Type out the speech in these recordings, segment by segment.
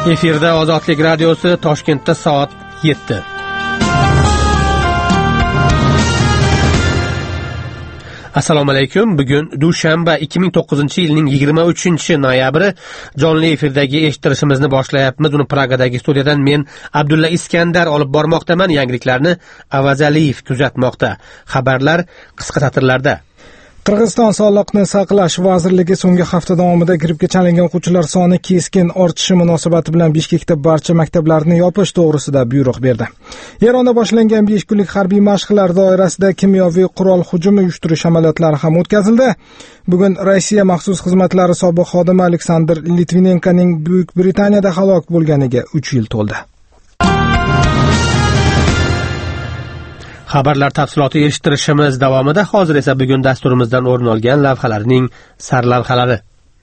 Efirda Ozodlik radiosi, Toshkentda soat 7. Assalomu alaykum. Bugun dushanba 2009-yilning 23-noyabri. Jonli efirdagi eshittirishimizni boshlayapmiz. Uni Pragadagi studiyadan men Abdulla Iskandar olib bormoqdaman. Yangiliklarni Avazaliyev kuzatmoqda. Xabarlar qisqa satrlarda. Qirg'iziston Sog'liqni saqlash vazirligi so'nggi hafta davomida grippga chalingan o'quvchilar soni keskin ortishi munosabati bilan Bishkekda barcha maktablarni yopish to'g'risida buyruq berdi. Eronda boshlangan 5 kunlik harbiy mashqlar doirasida kimyoviy qurol hujumi uyushtirish amaliyotlari ham o'tkazildi. Bugun Rossiya maxsus xizmatlari sobiq xodimi Aleksandr Litvinenkoning Buyuk Britaniyada halok bo'lganiga 3 yil to'ldi. Xabarlar tafsiloti eshittirishimiz davomida. Hozir esa bugun dasturimizdan o'rin olgan lavhalarning sarlavhalari.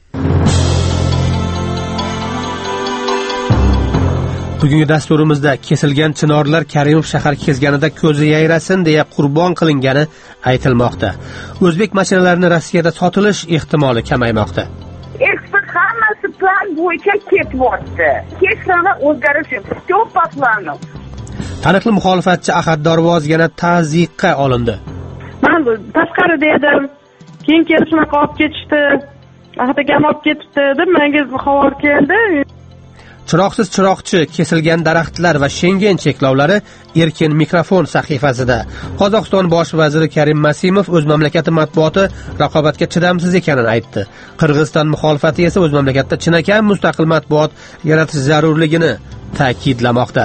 Bugungi dasturimizda kesilgan chinorlar Karimov shahar kezganida ko'zi yayrasin deya qurbon qilingani aytilmoqda. O'zbek mashinalarini Rossiyada sotilish ehtimoli kamaymoqda. Eksport hammasi plan bo'yicha ketyapti. Hech qanday o'zgarish yo'q. Ko'p patlano. Taniqli muxolifatchi Ahad Dorvoz yana tazyiqqa olindi. Men tashqarida edim. Keyin kelishmoq olib ketishdi. Ahad akam olib ketibdi deb menga xabar keldi. Chiroqsiz chiroqchi, kesilgan daraxtlar va Schengen cheklovlari Erkin mikrofon sahifasida. Qozog'iston bosh vaziri Karim Masimov o'z mamlakati matbuoti raqobatga chidamsiz ekanini aytdi. Qirg'iziston muxolifati esa o'z mamlakatida chinakam mustaqil matbuot yaratish zarurligini ta'kidlamoqda.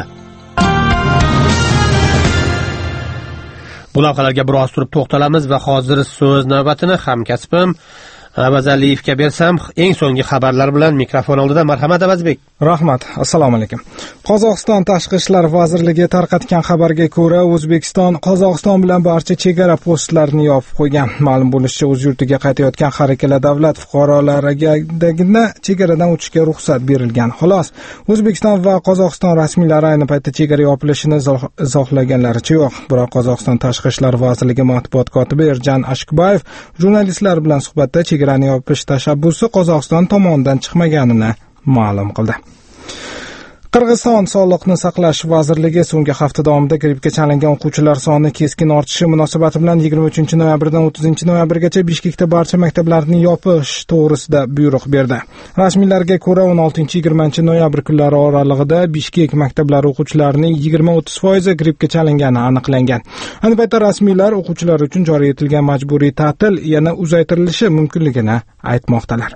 Bu lavhalarga biroz turib to'xtalamiz va hozir so'z navbatini hamkasbim Avazaliyevga bersam, eng so'nggi xabarlar bilan mikrofon oldida. Marhamat Avazbek. Rahmat. Assalomu alaykum. Qozog'iston Tashqi ishlar vazirligi tarqatgan xabarga ko'ra, O'zbekiston Qozog'iston bilan barcha chegara postlarini yopib qo'ygan. Ma'lum bo'lishicha, o'z yurtiga qaytayotgan har ikkala davlat fuqarolariga chegaradan o'tishga ruxsat berilgan. Xolos, O'zbekiston va Qozog'iston rasmiylari ayni paytda chegara yopilishini izohlaganlaricha yo'q. Biroq Qozog'iston Tashqi ishlar vazirligi matbuot kotibi Erjan Ashkbayev jurnalistlar bilan suhbatda chegarani yopish tashabbusi Qozog'iston tomonidan chiqmaganini ma'lum qildi. Qirg'iziston Sog'liqni saqlash vazirligi so'nggi hafta davomida grippga chalingan o'quvchilar soni keskin ortishi munosabati bilan 23-noyabrdan 30-noyabrgacha Bishkekda barcha maktablarni yopish to'g'risida buyruq berdi. Rasmiylarga ko'ra 16-20-noyabr kunlari oralig'ida Bishkek maktablari o'quvchilarining 20-30% grippga chalingani aniqlangan. Ayni paytda rasmiylar o'quvchilar uchun joriy etilgan majburiy ta'til yana uzaytirilishi mumkinligini aytmoqdalar.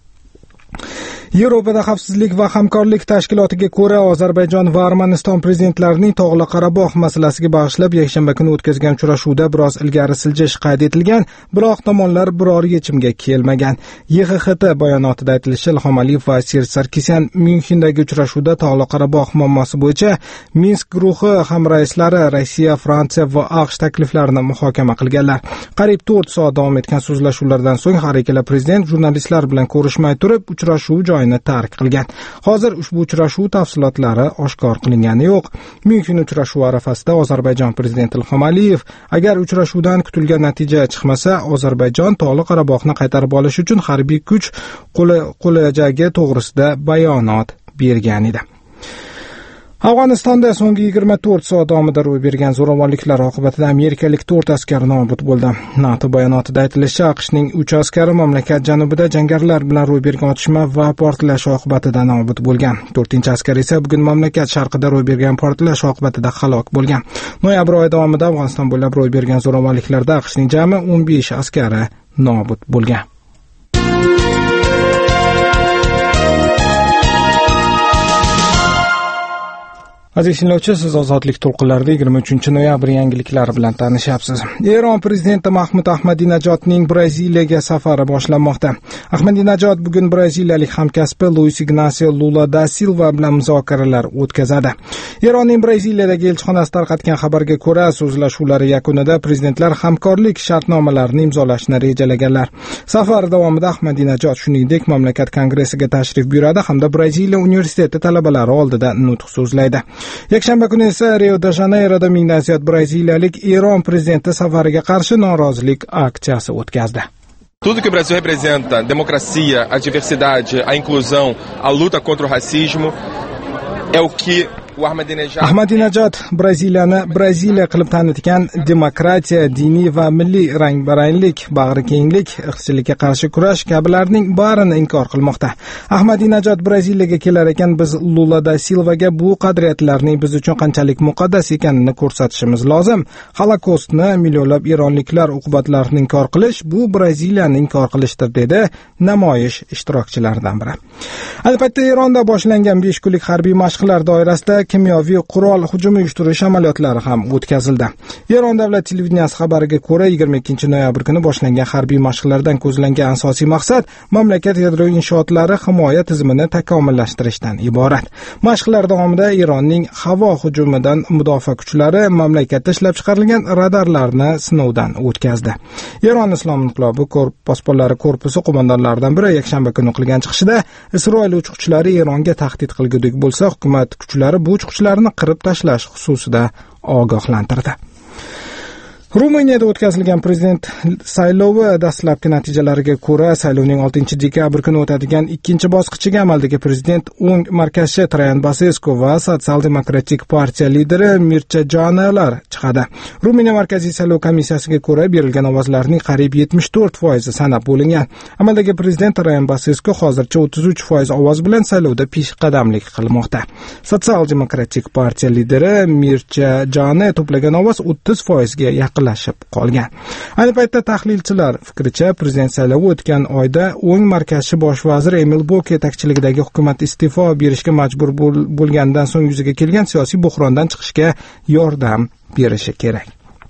Yevropada xavfsizlik va hamkorlik tashkilotiga ko'ra, Ozarbayjon va Armaniston prezidentlarining Tog'li Qorabog' masalasiga bag'ishlab yakshanba kuni o'tkazgan uchrashuvda biroz ilgari siljish qayd etilgan, biroq tomonlar biror yechimga kelmagan. YXHT bayonotida aytilishicha, Ilhom Aliyev va Serj Sarkisyan Myunxendagi uchrashuvda Tog'li Qorabog' muammosi bo'yicha Minsk guruhi hamraislari Rossiya, Fransiya va AQSh takliflarini muhokama qilganlar. Qariyb 4 soat davom etgan so'zlashuvlardan so'ng har ikkala prezident jurnalistlar bilan ko'rishmay turib uchrashuv tark qilgan. Hozir ushbu uchrashuv tafsilotlari oshkor qilingani yo'q. Myunxen uchrashuvi arafasida Ozarbayjon prezidenti Ilhom Aliyev agar uchrashuvdan kutilgan natija chiqmasa, Ozarbayjon Tog'li Qorabog'ni qaytarib olish uchun harbiy kuch qo'llajagi to'g'risida bayonot bergan edi. Afg'onistonda so'nggi 24 soat davomida ro'y bergan zo'ravonliklar oqibatida amerikalik 4 askar nobud bo'ldi. NATO bayonotida aytilishicha, AQShning 3 askari mamlakat janubida jangarilar bilan ro'y bergan otishma va portlash oqibatida nobud bo'lgan. 4-askar esa bugun mamlakat sharqida ro'y bergan portlash oqibatida halok bo'lgan. Noyabr oyi davomida Afg'oniston bo'ylab ro'y bergan zo'ravonliklarda AQShning jami 15 askari nobud bo'lgan. Aziz tinglovchi, siz Ozodlik to'lqinlarida 23-noyabr yangiliklari bilan tanishyapsiz. Eron prezidenti Mahmud Ahmadinejodning Braziliyaga safari boshlanmoqda. Ahmadinejod bugun braziliyalik hamkasbi Luis Ignacio Lula da Silva bilan muzokaralar o'tkazadi. Eronning Braziliyadagi elchixonasi tarqatgan xabarga ko'ra, so'zlashuvlar yakunida prezidentlar hamkorlik shartnomalarini imzolashni rejalaganlar. Safar davomida Ahmadinejod shuningdek mamlakat kongressiga tashrif buyuradi hamda Braziliya universiteti talabalari oldida nutq so'zlaydi. Yakshanba kuni esa Rio de Janeyroda mingdan ziyod braziliyalik Eron prezidenti safariga qarshi norozilik aksiyasi o'tkazdi. Tudo que o Brasil representa, democracia, a diversidade, a inclusão, a luta contra o racismo, é o que o Ahmadinejad Braziliya qilib tanitgan demokratiya, diniy va milliy rang-baranglik, bag'rikenglik, irqchilikka qarshi kurash kabilarning barini inkor qilmoqda. Ahmadinejad Braziliyaga kelar ekan, biz Lula da Silvaga bu qadriyatlarning biz uchun qanchalik muqaddas ekanini ko'rsatishimiz lozim. Holokostni millionlab eronliklar uqubatlarini inkor qilish bu Braziliyani inkor qilishdir, dedi namoyish ishtirokchilaridan biri. Ayni paytda Eronda boshlangan 5 kunlik harbiy mashqlar doirasida kimyoviy qurol hujumi uyushtirish amaliyotlari ham o'tkazildi. Eron davlat televideniyasi xabariga ko'ra 22-noyabr kuni boshlangan harbiy mashqlardan ko'zlangan asosiy maqsad mamlakat yadro inshootlari himoya tizimini takomillashtirishdan iborat. Mashqlar davomida Eronning havo hujumidan mudofaa kuchlari mamlakatda ishlab chiqarilgan radarlarni sinovdan o'tkazdi. Eron Islom inqilobi posbonlari korpusi qo'mondonlaridan biri yakshanba kuni qilgan chiqishida Isroil uchuvchilari Eronga tahdid qilgudek bo'lsa, hukumat kuchlari bu uchuvchilarni qirib tashlash xususida ogohlantirdi. Ruminiyada o'tkazilgan prezident saylovi dastlabki natijalariga ko'ra, saylovning 6-dekabr kuni o'tadigan ikkinchi bosqichiga amaldagi prezident o'ng markazchi Trayan Basescu va Sotsial-demokratik partiya lideri Mircha Joanelar chiqadi. Ruminiya markaziy saylov komissiyasiga ko'ra, berilgan ovozlarning qariyb 74% sanab bo'lingan. Amaldagi prezident Trayan Basescu hozircha 33% ovoz bilan saylovda peshqadamlik qilmoqda. Sotsial-demokratik partiya lideri Mircha Joane to'plagan ovoz 30% ga yaqin qolgan. Ayni paytda tahlilchilar fikricha, prezident saylovi o'tgan oyda o'ng markazchi bosh vazir Emil Bok yetakchiligidagi hukumat iste'fo berishga majbur bo'lgandan so'ng yuzaga kelgan siyosiy buhrondan chiqishga yordam berishi kerak.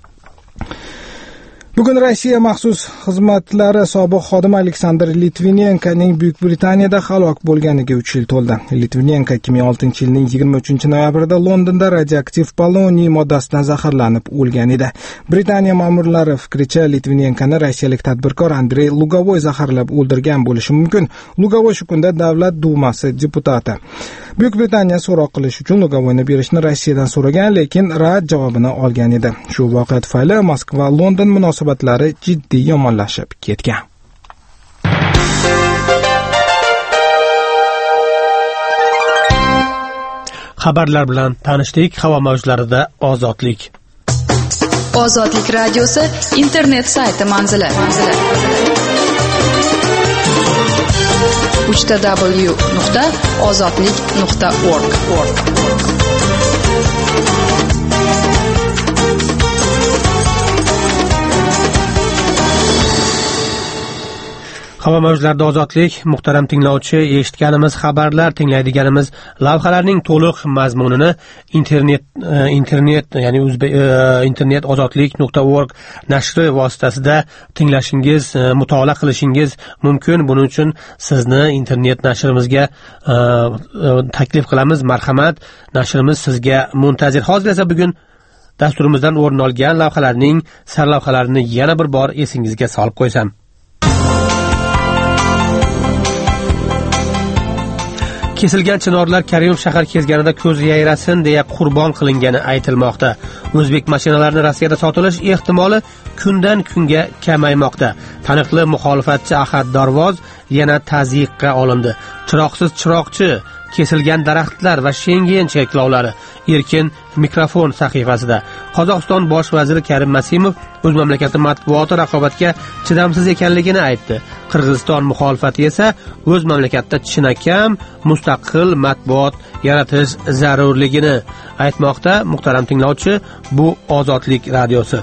Bugun Rossiya maxsus xizmatlari sobiq xodimi Aleksandr Litvinenkoning Buyuk Britaniyada halok bo'lganiga 3 yil to'ldi. Litvinenko 2006-yilning 23-noyabrida Londonda radioaktiv poloniy moddasidan zaharlanib o'lgan edi. Britaniya ma'murlari fikricha, Litvinenkoni rossiyalik tadbirkor Andrey Lugovoy zaharlab o'ldirgan bo'lishi mumkin. Lugovoy shu kunda Davlat dumasi deputati. Buyuk Britaniya so'roq qilish uchun Lugovoyni berishni Rossiyadan so'ragan, lekin rad javobini olgan edi. Shu voqea tufayli Moskva va London munosabatlari jiddiy yomonlashib ketgan. Xabarlar bilan tanishdik. Havo mavjlarida ozodlik. Ozodlik radiosi internet sayti manzili. www.ozodlik.org. Havo mavjlarida ozodlik. Muhtaram tinglovchi, eshitganimiz xabarlar, tinglaydiganimiz lavhalarning to'liq mazmunini internet ya'ni internetozodlik.org nashri vositasida tinglashingiz, mutolaa qilishingiz mumkin. Buning uchun sizni internet nashrimizga taklif qilamiz. Marhamat, nashrimiz sizga muntazir. Hozir esa bugun dasturimizdan o'rin olgan lavhalarning sarlavhalarini yana bir bor esingizga solib qo'ysam. Kesilgan chinorlar Karimov shahar kezganida ko'z yayrasin deya qurbon qilingani aytilmoqda. O'zbek mashinalarining Rossiyada sotilish ehtimoli kundan kunga kamaymoqda. Taniqli muxolifatchi Ahad Darvoz yana tazyiqqa olindi. Chiroqsiz chiroqchi, kesilgan daraxtlar va Shengen cheklovlari. Erkin mikrofon sahifasida Qozog'iston bosh vaziri Karim Masimov o'z mamlakati matbuoti raqobatga chidamsiz ekanligini aytdi. Qirg'iziston muxolifati esa o'z mamlakatida chinakam mustaqil matbuot yaratish zarurligini aytmoqda. Muhtaram tinglovchi, bu Ozodlik radiosi.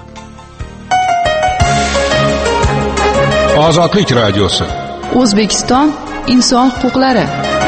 Ozodlik radiosi. O'zbekiston inson huquqlari.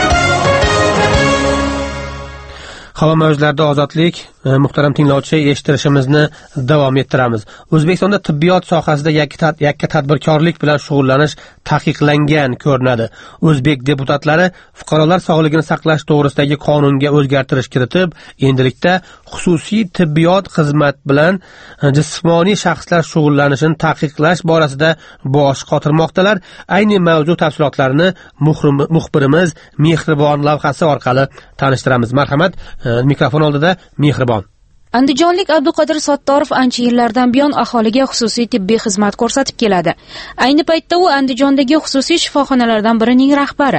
Havo mavjlarida ozodlik. Muhtaram tinglovchi, eshittirishimizni davom ettiramiz. O'zbekistonda tibbiyot sohasida yakka tadbirkorlik bilan shug'ullanish taqiqlangan ko'rinadi. O'zbek deputatlari fuqarolar sog'lig'ini saqlash to'g'risidagi qonunga o'zgartirish kiritib, endilikda xususiy tibbiyot xizmat bilan jismoniy shaxslar shug'ullanishini taqiqlash borasida bosh qotirmoqdalar. Ayni mavzu tafsilotlarini muxbirimiz Mehribon lavhasi orqali tanishtiramiz. Marhamat, mikrofon oldida Mehribon. Andijonlik Abduqodir Sattorov ancha yillardan buyon aholiga xususiy tibbiy xizmat ko'rsatib keladi. Ayni paytda u Andijondagi xususiy shifoxonalardan birining rahbari.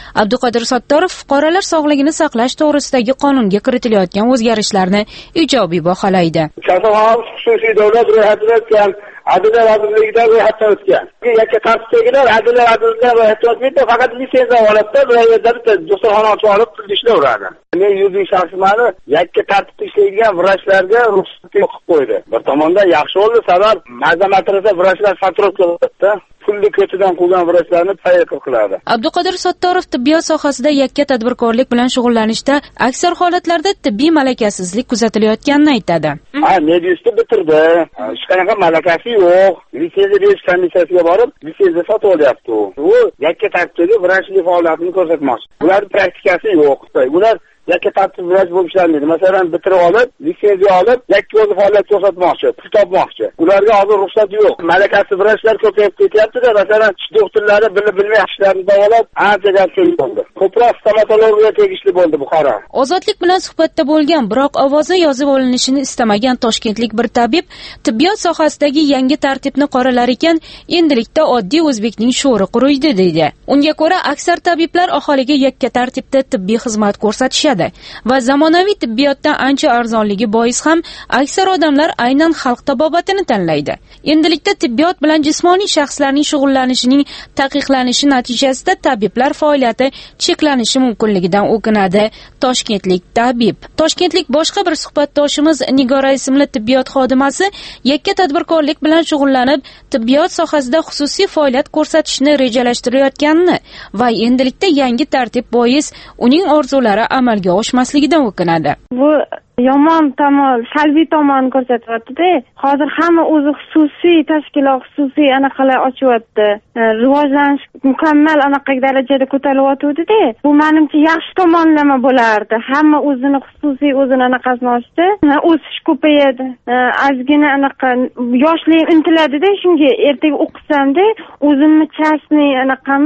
Abduqodir Sattorov fuqarolar sog'lig'ini saqlash to'g'risidagi qonunga kiritilayotgan o'zgarishlarni ijobiy baholaydi. Kasalxonalar xususiy davlat ro'yxatida o'tgan, Adliya vazirligidan ro'yxatdan o'tgan. Yakka tartibdagilar Adliya vazirligidan ro'yxatdan o'tmaydi, faqat litsenziya olibda bir yerda bitta do'stxona ochib olib ishlayveradi. Men yuridik shaxsmani yakka tartibda ishlaydigan vrachlarga ruxsat qilib qo'ydi. Bir tomondan yaxshi bo'ldi, sabab mazamatlarda vrachlar fakturovka qiladi. Pulli ko'chidan qilgan vrachlarni tayyor qiladi. Abduqodir Sattorov tibbiyot sohasida yakka tadbirkorlik bilan shug'ullanishda aksar holatlarda tibbiy malakasizlik kuzatilayotganini aytadi. Mediyusni bitirdi. Hech qanaqa malakasi yo'q. Litsenziya berish komissiyasiga borib, litsenziya sotib olyapti. U yakka tartibdagi vrachlik faoliyatini ko'rsatmoqchi. Ularning praktikasi yo'q. Ular yakka tartib vrach bo'lib ishlaydi. Masalan, bitirib olib, litsenziya olib, yakka o'zi faoliyat ko'rsatmoqchi, pul topmoqchi. Ularga hozir ruxsat yo'q. Malakasi vrachlar ko'payib ketyapti-da, masalan, doktorlari bilib-bilmay ishlarni davolab, ancha gapchilik bo'ldi. Ko'proq stomatologiyaga tegishli bo'ldi bu qaror. Ozodlik bilan suhbatda bo'lgan, biroq ovozi yozib olinishini istamagan toshkentlik bir tabib tibbiyot sohasidagi yangi tartibni qoralar ekan, endilikda oddiy o'zbekning sho'ri quriydi deydi. Unga ko'ra, aksar tabiblar aholiga yakka tartibda tibbiy xizmat ko'rsatishadi va zamonaviy tibbiyotdan ancha arzonligi bois ham aksar odamlar aynan xalq tabobatini tanlaydi. Endilikda tibbiyot bilan jismoniy shaxslarning shug'ullanishining taqiqlanishi natijasida tabiblar faoliyati cheklanishi mumkinligidan o'kinadi toshkentlik tabib. Toshkentlik boshqa bir suhbatdoshimiz Nigora ismli tibbiyot xodimasi yakka tadbirkorlik bilan shug'ullanib, tibbiyot sohasida xususiy faoliyat ko'rsatishni rejalashtirayotganini va endilikda yangi tartib bois uning orzulari amalga oshmasligidan o'kinadi. Bu yomon tomon, salbiy tomon ko'rsatyapti-da. Hozir hamma o'zi xususiy tashkilot, xususiy anaqalar ochyapti. Rivojlanish mukammal anaqa darajada ko'tarilyapti-da. Bu menimcha yaxshi tomonlama bo'lardi. Hamma o'zini xususiy o'zini anaqasini ochdi. O'sish ko'payadi. Ozgina anaqa yoshlar intiladi-da, shunga ertaga o'qisam-da, o'zimni частный anaqam,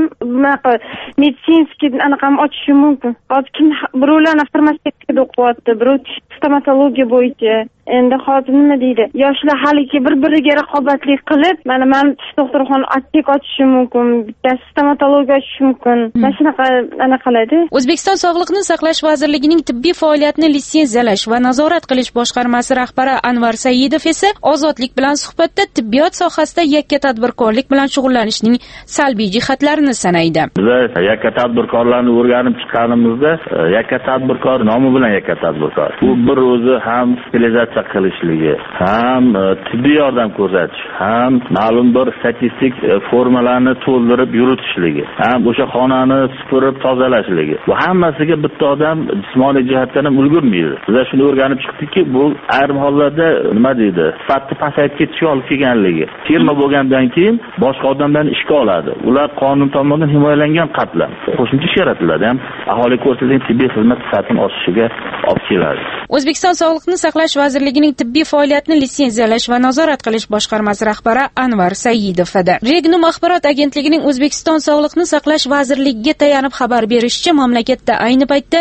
meditsinskiy anaqam ochishim mumkin. Hozir kim birovlar farmatsevtikada o'qiyapti, birov stomatologiya bo'yicha. Endi hozir nima deydi? Yoshlar haligi bir-biriga raqobatlik qilib, mana men tish doktorxona ochishim mumkin, bitta stomatologiya ochishim mumkin. Mana shunaqa anaqalarda. O'zbekiston Sog'liqni saqlash vazirligining tibbiy faoliyatni litsenziyalash va nazorat qilish boshqarmasi rahbari Anvar Saidov esa ozodlik bilan suhbatda tibbiyot sohasida yakka tadbirkorlik bilan shug'ullanishning salbiy jihatlarini sanaydi. Biz yakka tadbirkorlarni o'rganib chiqqanimizda, yakka tadbirkor nomi bilan yakka tadbirkor. Bu bir o'zi ham specializatsiya qilishligi, ham tibbiy yordam ko'rsatish, ham ma'lum bir statistik formalarni to'ldirib yuritishligi, ham o'sha xonani supurib tozalashligi. Bu hammasiga bitta odam jismoniy jihatdan ham ulgurmaydi. Biz shuni o'rganib chiqdikki, bu ayrim hollarda nima deydi, sifatni pasayib ketishiga olib kelganligi. Firma bo'lgandan keyin boshqa odamdan ishga oladi. Ular qonun tomonidan himoyalangan qatlam. Qo'shimcha ish yaratiladi, ham aholi ko'rsatilgan tibbiy xizmat sifatini oshishiga olib keladi. O'zbekiston Sog'liqni saqlash vazirligining tibbiy faoliyatni litsenziyalash va nazorat qilish boshqarmasi rahbari Anvar Saidov edi. Regnum axborot agentligining O'zbekiston Sog'liqni saqlash vazirligiga tayanib xabar berishicha, mamlakatda ayni paytda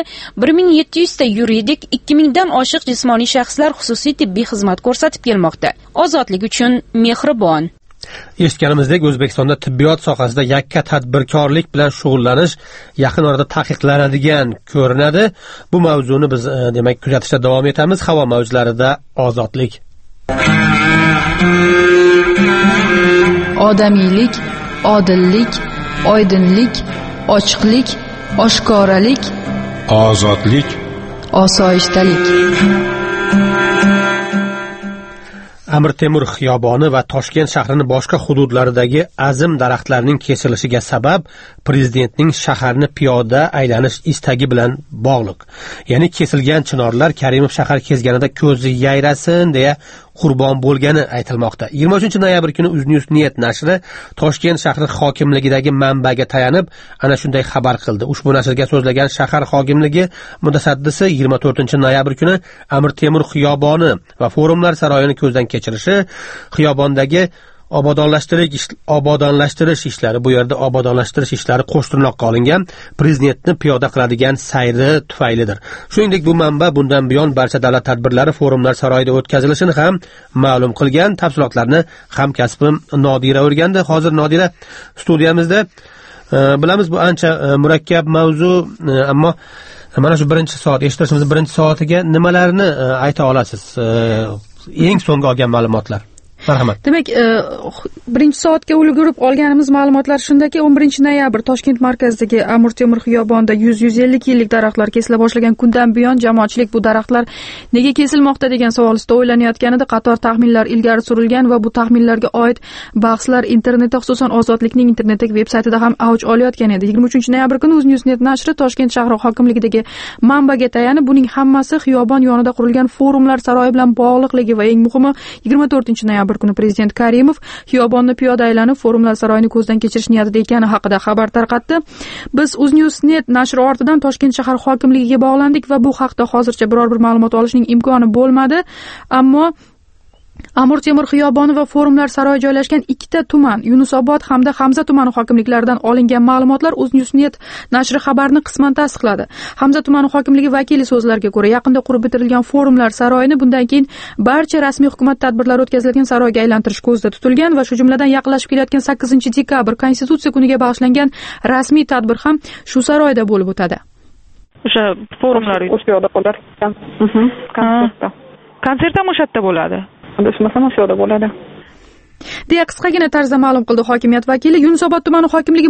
1700 ta yuridik, 2000 dan oshiq jismoniy shaxslar xususiy tibbiy xizmat ko'rsatib kelmoqda. Ozodlik uchun mehribon. Eshitganimizdek, O'zbekistonda tibbiyot sohasida yakka tadbirkorlik bilan shug'ullanish yaqin orada taqiqlanadigan ko'rinadi. Bu mavzuni biz demak kuzatishda davom etamiz. Havo mavjlarida ozodlik. Odamiylik, odillik, oydinlik, ochiqlik, oshkoralik, ozodlik, osoyishtalik. Amir Temur xiyoboni va Toshkent shahrining boshqa hududlaridagi azim daraxtlarning kesilishiga sabab prezidentning shaharni piyoda aylanish istagi bilan bog'liq. Ya'ni kesilgan chinorlar Karimov shahar kezganida ko'zi yayrasin deya qurbon bo'lgani aytilmoqda. 23 noyabr kuni Uznews.net nashri Toshkent shahri hokimligidagi manbaga tayanib ana shunday xabar qildi. Ushbu nashrga so'zlagan shahar hokimligi mutasaddisi 24 noyabr kuni Amir Temur xiyoboni va Forumlar saroyini ko'zdan kechirishi, xiyobondagi obodonlashtirish ishlari, bu yerda obodonlashtirish ishlari qo'shtirnoqqa olingan prezidentni piyoda qiladigan sayri tufaylidir. Shuningdek, bu manba bundan buyon barcha davlat tadbirlari Forumlar saroyida o'tkazilishini ham ma'lum qilgan. Tafsilotlarni hamkasbim Nodira o'rgandi. Hozir Nodira studiyamizda. Bilamiz, bu ancha murakkab mavzu, ammo mana shu birinchi soat, eshittirishimizning birinchi soatiga nimalarni ayta olasiz? Eng so'nggi olgan ma'lumotlar. Marhamat. Demak, birinchi soatga ulgurib olganimiz ma'lumotlar shundaki, 11 noyabr Toshkent markazidagi Amir Temur xiyobonida 100-150 yillik daraxtlar kesila boshlagan kundan buyon jamoatchilik bu daraxtlar nega kesilmoqda degan savol ustida o'ylanayotganida qator taxminlar ilgari surilgan va bu taxminlarga oid bahslar internetda, xususan Ozodlikning internetdagi veb-saytida ham avj olayotgan edi. 23 noyabr kuni UzNewsNet nashri Toshkent shahri hokimligidagi manbaga tayanib, buning hammasi xiyobon yonida qurilgan forumlar saroyi bilan bog'liqligi va eng muhimi 24 noyabr kuni prezident Karimov xiyobonni piyoda aylanib forumlar saroyini ko'zdan kechirish niyatida ekani haqida xabar tarqatdi. Biz UzNewsNet nashri ortidan Toshkent shahar hokimligiga bog'landik va bu haqda hozircha biror bir ma'lumot olishning imkoni bo'lmadi. Ammo Amir Temur xiyoboni va forumlar saroyi joylashgan ikkita tuman, Yunusobod hamda Hamza tumani hokimliklaridan olingan ma'lumotlar UzNewsNet nashri xabarni qisman tasdiqladi. Hamza tumani hokimligi vakili so'zlariga ko'ra, yaqinda qurib bitirilgan forumlar saroyini bundan keyin barcha rasmiy hukumat tadbirlari o'tkaziladigan saroyga aylantirish ko'zda tutilgan va shu jumladan yaqinlashib kelayotgan 8-dekabr Konstitutsiya kuniga bag'ishlangan rasmiy tadbir ham shu saroyda bo'lib o'tadi. O'sha forumlar o'sha yoqda qolar. Konsert ham o'sha yerda bo'ladi. Adashmasam o'sha yoqda bo'ladi. deya qisqagina tarzda ma'lum qildi hokimiyat vakili. Yunusobod tumani hokimligi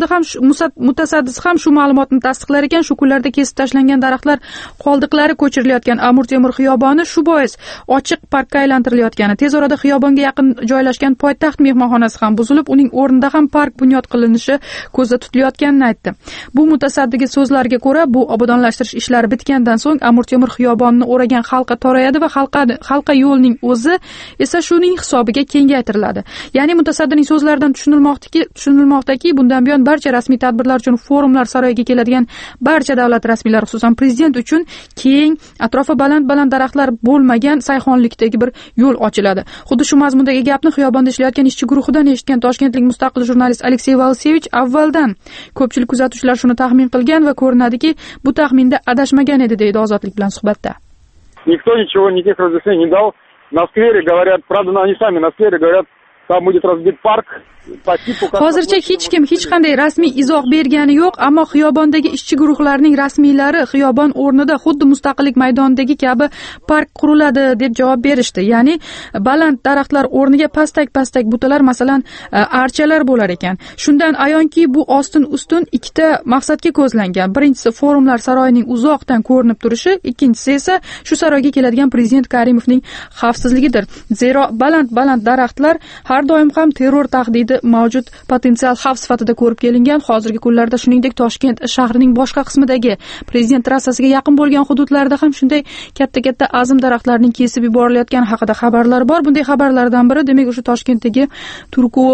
mutasaddisi ham shu ma'lumotni tasdiqlar ekan. Shu kunlarda kesib tashlangan daraxtlar qoldiqlari ko'chirilayotgan Amir Temur xiyoboni shu bois ochiq parkka aylantirilayotgani, tez orada xiyobonga yaqin joylashgan Poytaxt mehmonxonasi ham buzilib, uning o'rnida ham park bunyod qilinishi ko'zda tutilayotganini aytdi. Bu mutasaddiga so'zlariga ko'ra, bu obodonlashtirish ishlari bitgandan so'ng Amir Temur xiyobonini o'ragan halqa torayadi va halqa yo'lning o'zi esa shuning hisobiga kengaytiriladi. Ya'ni mutasaddining so'zlaridan tushunilmoqdaki, bundan buyon barcha rasmiy tadbirlar uchun forumlar saroyiga keladigan barcha davlat rasmiylari, xususan prezident uchun keng, atrofi baland daraxtlar bo'lmagan sayxonlikdagi bir yo'l ochiladi. Xuddi shu mazmundagi gapni xiyobonda ishlayotgan ishchi guruhidan eshitgan toshkentlik mustaqil jurnalist Aleksey Valsevich avvaldan ko'pchilik kuzatuvchilar shuni taxmin qilgan va ko'rinadiki, bu taxminda adashmagan edi, deydi Ozodlik bilan suhbatda. Никто ничего, никаких разъяснений не дал. На сквере говорят, правда, они сами на сквере говорят, там будет разбит парк. Hozircha hech kim hech qanday rasmiy izoh bergani yo'q, ammo xiyobondagi ishchi guruhlarining rasmiylari xiyobon o'rnida xuddi Mustaqillik maydonidagi kabi park quriladi deb javob berishdi. Ya'ni baland daraxtlar o'rniga pastak butalar, masalan, archalar bo'lar ekan. Shundan ayonki, bu ostin-ustun ikkita maqsadga ko'zlangan. Birinchisi forumlar saroyining uzoqdan ko'rinib turishi, ikkinchisi esa shu saroyga keladigan prezident Karimovning xavfsizligidir. Zero baland daraxtlar har doim ham terror tahdidi mavjud potensial xavf sifatida ko'rib kelingan. Hozirgi kunlarda shuningdek Toshkent shahrining boshqa qismidagi prezident trassasiga yaqin bo'lgan hududlarda ham shunday katta azim daraxtlarning kesib yuborilayotgani haqida xabarlar bor. Bunday xabarlardan biri demak o'sha Toshkentdagi Turkuvo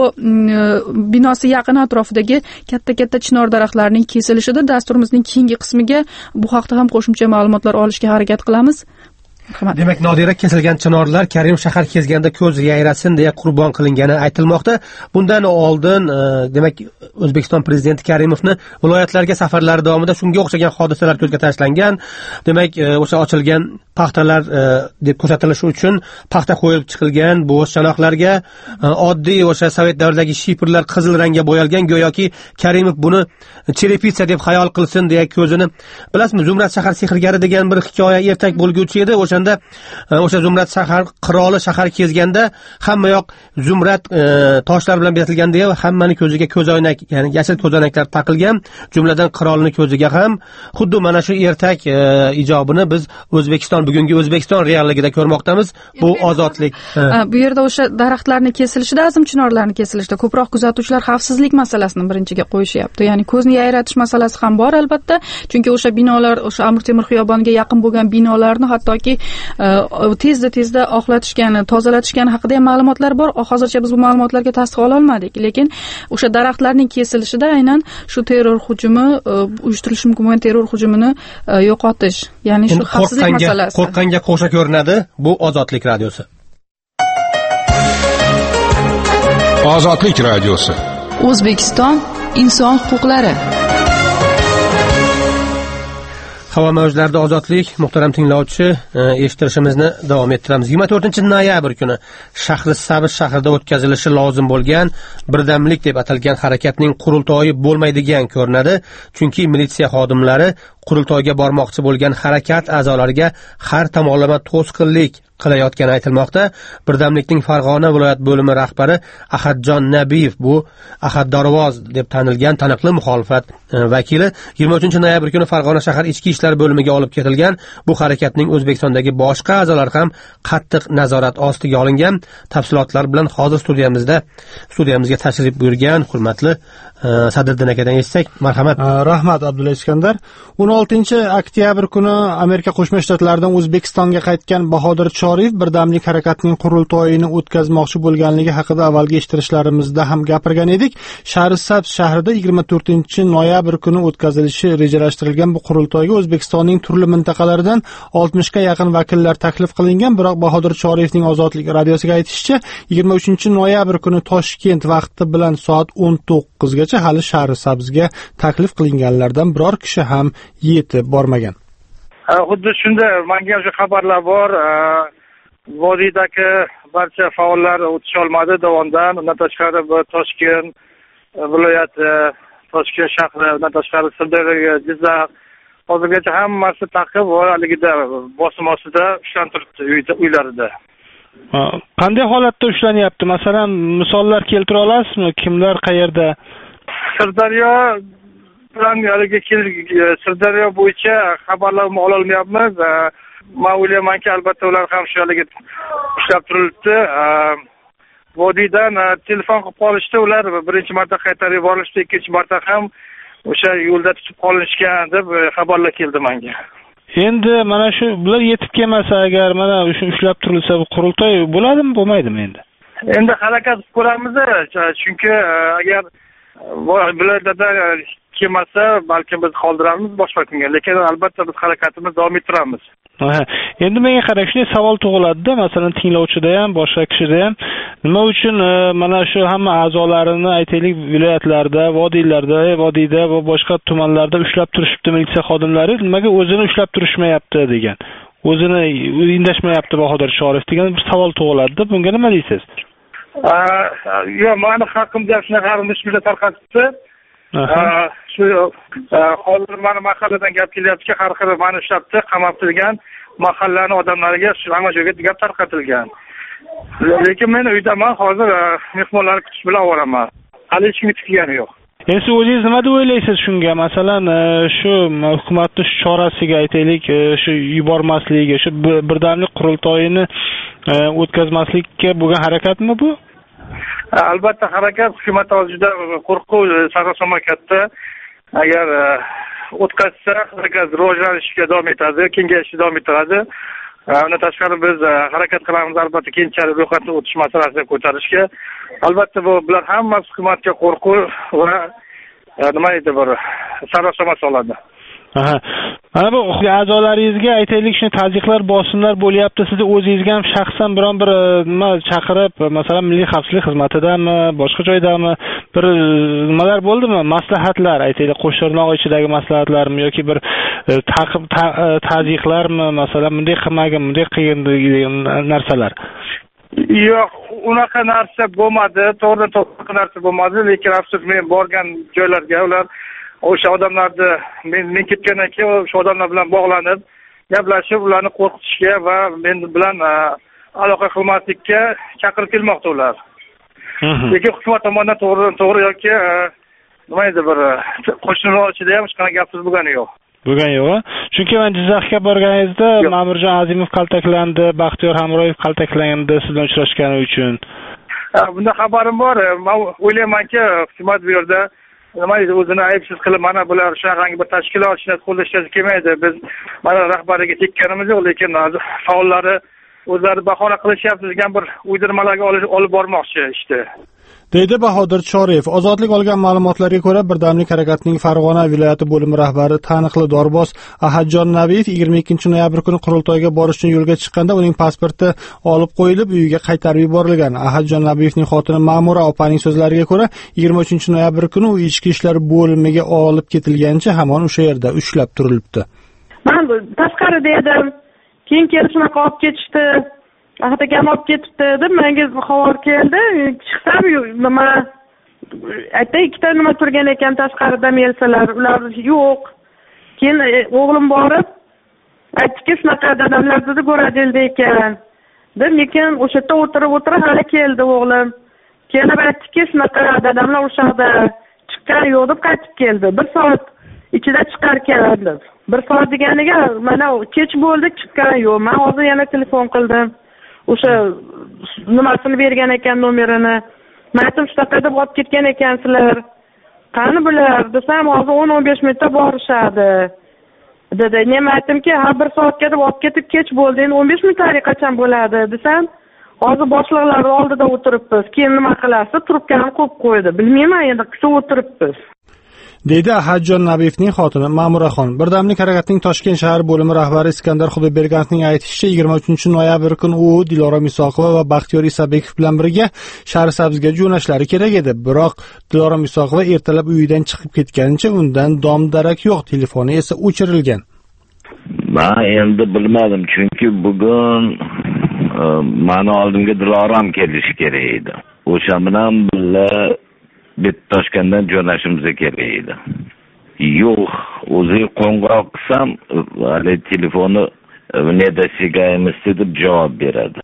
binosi yaqin atrofidagi katta chinor daraxtlarining kesilishidir. Dasturimizning keyingi qismiga bu haqda ham qo'shimcha ma'lumotlar olishga harakat qilamiz. Demak, Nodira, kesilgan chinorlar Karim shahar kezganda ko'z yayrasin deya qurbon qilingani aytilmoqda. Bundan oldin, demak, O'zbekiston prezidenti Karimovni viloyatlarga safarlari davomida shunga o'xshagan hodisalar ko'zga tashlangan. Demak, o'sha ochilgan paxtalar deb ko'rsatilishi uchun paxta qo'yib chiqilgan, bo'z chanoqlarga oddiy o'sha sovet davridagi shifrlar qizil rangga bo'yalgan, go'yoki Karimov buni cherepitsa deb xayol qilsin deya ko'zini. Bilasizmi, Zumrad shahar sehrgari degan bir hikoya ertak bo'lguvchi edi. O'sha Zumrad shahar qiroli shahar kezganda hamma yoq zumrad toshlar bilan bezatilganda hammaning ko'ziga ko'zoynak, ya'ni yashil ko'zoynaklar taqilgan, jumladan qirolning ko'ziga ham. Xuddi mana shu ertak ijobini biz bugungi O'zbekiston realligida ko'rmoqdamiz. Bu ozodlik. Bu yerda o'sha daraxtlarni kesilishida, azim chinorlarni kesilishida ko'proq kuzatuvchilar xavfsizlik masalasini birinchiga qo'yishyapti. Ya'ni ko'zni yayratish masalasi ham bor albatta. Chunki o'sha binolar, o'sha Amir Temur xiyoboniga yaqin bo'lgan binolarni hattoki tezda oqlatishgani, tozalatishgani haqida ham ma'lumotlar bor. Hozircha biz bu ma'lumotlarga tasdiq ola olmadik, lekin o'sha daraxtlarning kesilishida aynan shu terror hujumi, uyushtirish mumkin bo'lgan terror hujumini yo'qotish, ya'ni shu xavfsizlik masalasi. Qo'rqqanga qo'sha ko'rinadi. Bu Ozodlik radiosi. Ozodlik radiosi. O'zbekiston inson huquqlari. Havo mavjlarida ozodlik, muhtaram tinglovchi, eshittirishimizni davom ettiramiz. 24 noyabr kuni Shahrisabz shahrida o'tkazilishi lozim bo'lgan birdamlik deb atalgan harakatning qurultoyi bo'lmaydigan ko'rinadi, chunki militsiya xodimlari qurultoyga bormoqchi bo'lgan harakat a'zolariga har tomonlama to'sqinlik qilayotgani aytilmoqda. Birdamlikning Farg'ona viloyat bo'limi rahbari Ahadjon Nabiyev, bu Ahad Dorvoz deb tanilgan taniqli muxolifat vakili, 23 noyabr kuni Farg'ona shahar ichki ishlar bo'limiga olib ketilgan. Bu harakatning O'zbekistondagi boshqa a'zolari ham qattiq nazorat ostiga olingan. Tafsilotlar bilan hozir studiyamizga tashrif buyurgan hurmatli Sadriddin akadan eshitsak. Marhamat. Rahmat Abdulla Iskandar. 16 oktyabr kuni Amerika Qo'shma Shtatlaridan O'zbekistonga qaytgan Bahodir Choriyev birdamlik harakatining qurultoyini o'tkazmoqchi bo'lganligi haqida avvalgi eshittirishlarimizda ham gapirgan edik. Shahrisabz shahrida 24 noyabr kuni o'tkazilishi rejalashtirilgan bu qurultoyga O'zbekistonning turli mintaqalaridan 60 ga yaqin vakillar taklif qilingan, biroq Bahodir Choriyevning Ozodlik radiosiga aytishicha, 23 noyabr kuni Toshkent vaqti bilan soat 19 gacha hali Shahrisabzga taklif qilinganlardan biror kishi ham yetib bormagan. Xuddi shunda menga shu xabarlar bor. Vodiydagi barcha faollar o'tisha olmadi davondan. Undan tashqari Toshkent viloyati, Toshkent shahri, undan tashqari Sirdaryo, Jizzax, hozirgacha hammasi taqib va haligida bosim ostida ushlantiribdi uylarida. Qanday holatda ushlanyapti? Masalan, misollar keltira olasizmi? Kimlar qayerda? Sirdaryo bilan Sirdaryo bo'yicha xabarlarni ola olmayapmiz. Men o'ylaymanki, albatta ular ham shu yerga ushlab turilibdi. Vodiydan telefon qilib qolishdi, ular birinchi marta qaytarib yuborilishdi, ikkinchi marta ham o'sha yo'lda tutib qolinishgan deb xabarlar keldi menga. Endi mana shu bular yetib kelmasa, agar mana shu ushlab turilsa, bu qurultoy bo'ladimi, bo'lmaydimi endi? Endi harakat qilib ko'ramiz, chunki agar bularda kelmasa, balki biz qoldiramiz boshqa kunga, lekin albatta biz harakatimizni davom ettiramiz. Endi menga qarang, shunday savol tug'iladi-da, masalan, tinglovchida ham, boshqa kishida ham, nima uchun mana shu hamma a'zolarini aytaylik viloyatlarda, vodiyda va boshqa tumanlarda ushlab turishibdi militsiya xodimlari, nimaga o'zini ushlab turishmayapti degan. O'zini indashmayapti Bahodir Choriyev degan bir savol tug'iladi-da. Bunga nima deysiz? Yo'q, meni haqqimda shunaqa mishmishlar tarqatibdi. Shu hozir mana mahalladan gap kelyaptiki, har xil meni ushlabdi, qamabdi degan mahallaning odamlariga hamma joyga gap tarqatilgan. Lekin men uydaman, hozir mehmonlarni kutish bilan ovoraman. Hali hech kim kelgani yo'q. Endi siz o'zingiz nima deb o'ylaysiz shunga? Masalan, shu hukumatning chorasiga aytaylik, shu yubormasligi, shu birdamlik qurultoyini o'tkazmaslikka bo'lgan harakatmi bu? Albatta harakat hukumat oldida qo'rquv sarosima katta. Agar o'tkazsa, harakat rivojlanishga davom etadi, kengayishga davom etadi. Undan tashqari biz harakat qilamiz, albatta keyinchalik ro'yxatdan o'tish masalasini ko'tarishga. Albatta bular hammasi hukumatga qo'rquv va nima edi bir sarosima soladi. Mana bu a'zolaringizga aytaylik, shuni tazyiqlar, bosimlar bo'lyapti. Sizni o'zingizga ham shaxsan biron bir nima chaqirib, masalan, Milliy xavfsizlik xizmatidami, boshqa joydami bir nimalar bo'ldimi? Maslahatlar, aytaylik, qo'shtirnoq ichidagi maslahatlarmi yoki bir tazyiqlarmi, masalan, bunday qilmagin, bunday qiyin degan narsalar? Yo'q, unaqa narsa bo'lmadi, to'g'ri narsa bo'lmadi, lekin afsus men borgan joylarga ular o'sha odamlarni men ketgandan keyin o'sha odamlar bilan bog'lanib, gaplashib, ularni qo'rqitishga va men bilan aloqa qilmaslikka chaqirib kelmoqda ular. Lekin hukumat tomonidan to'g'ri yoki nima edi bir qo'shnilar ichida ham hech qanday gapsiz bo'lgani yo'q. Chunki men Jizzaxga borganingizda Ma'murjon Azimov qaltaklandi, Baxtiyor Hamroyev qaltaklandi sizdan uchrashgani uchun. Bunda xabarim bor. Men o'ylaymanki, hukumat bu yerda nima edi o'zini aybsiz qilib mana bular shunaqangi bir tashkilot ishini qo'llashga kelmaydi. Biz mana rahbariga tekkanimiz yo'q, lekin faollari o'zlari bahona qilishyapti degan bir uydirmalarga olib bormoqchi ishdi. deydi Bahodir Choriyev. Ozodlik olgan ma'lumotlarga ko'ra, birdamlik harakatining Farg'ona viloyati bo'limi rahbari taniqli dorboz Ahadjon Nabiyev 22 noyabr kuni qurultoyga borish uchun yo'lga chiqqanda uning pasporti olib qo'yilib, uyiga qaytarib yuborilgan. Ahadjon Nabiyevning xotini Ma'mura opaning so'zlariga ko'ra, 23 noyabr kuni u ichki ishlar bo'limiga olib ketilgancha hamon o'sha yerda ushlab turilibdi. Men tashqarida edim. Keyin kelib shunaqa olib ketishdi. Akam olib ketibdi deb menga xabar keldi. Chiqsam nima aytdi, ikkita nima turgan ekan tashqarida melsalar, ular yo'q. Keyin o'g'lim borib aytdiki, shunaqa dadamlar dedi Go'radilda ekan. Deb lekin o'sha yerda o'tirib hali keldi o'g'lim. Kelib aytdiki, shunaqa dadamlar o'sha yerda chiqqan yo'q deb qaytib keldi. 1 soat ichida chiqar ekan deb. 1 soat deganiga mana kech bo'ldi, chiqqan yo'q. Men hozir yana telefon qildim. O'sha nimasini bergan ekan nomerini. Men aytdim, shunaqa deb olib ketgan ekansizlar. Qani bular desam, hozir 10-15 minutda borishadi. Dedi. Men aytdimki, ha 1 soatga deb olib ketib kech bo'ldi. Endi 15 minutga qachon bo'ladi desam, hozir boshliqlar oldida o'tiribmiz. Keyin nima qilasiz? Trubkani qo'yib qo'ydi. Bilmayman, endi kutib o'tiribmiz. deydi Ahadjon Nabiyevning xotini Ma'muraxon. Birdamlik harakatining Toshkent shahar bo'limi rahbari Iskandar Xudoyberganovning aytishicha, 23-noyabr kuni u Dilora Musoqova va Baxtiyor Isabekov bilan birga Shahrisabzga jo'nashlari kerak edi. Biroq Dilora Musoqova ertalab uyidan chiqib ketganicha undan dom-darak yo'q, telefoni esa o'chirilgan. Men endi bilmadim, chunki bugun meni oldimga Diloram kelishi kerak edi. O'sha bilan birga Toshkentdan jo'nashimiz kerak edi. Yo'q, o'zi qo'ng'iroq qilsam, hali telefoni nedasigaimiz deb javob beradi.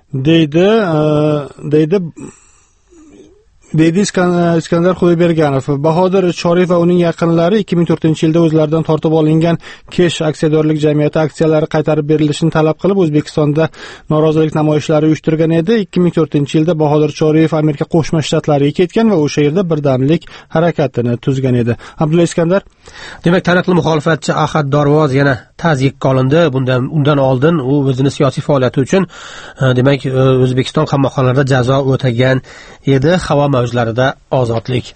deydi Iskandar Xudoyberganov. Bahodir Choriyev va uning yaqinlari 2004-yilda o'zlaridan tortib olingan Kesh aksiyadorlik jamiyati aksiyalari qaytarib berilishini talab qilib O'zbekistonda norozilik namoyishlari uyushtirgan edi. 2004-yilda Bahodir Choriyev Amerika Qo'shma Shtatlariga ketgan va o'sha yerda birdamlik harakatini tuzgan edi. Abdulla Iskandar. Demak, taniqli muxolifatchi Ahad Dorvoz yana tazyiqqa olindi. Undan oldin u o'zini siyosiy faoliyati uchun demak O'zbekiston qamoqxonalarida jazo o'tagan edi. Havo mavjlarida ozodlik.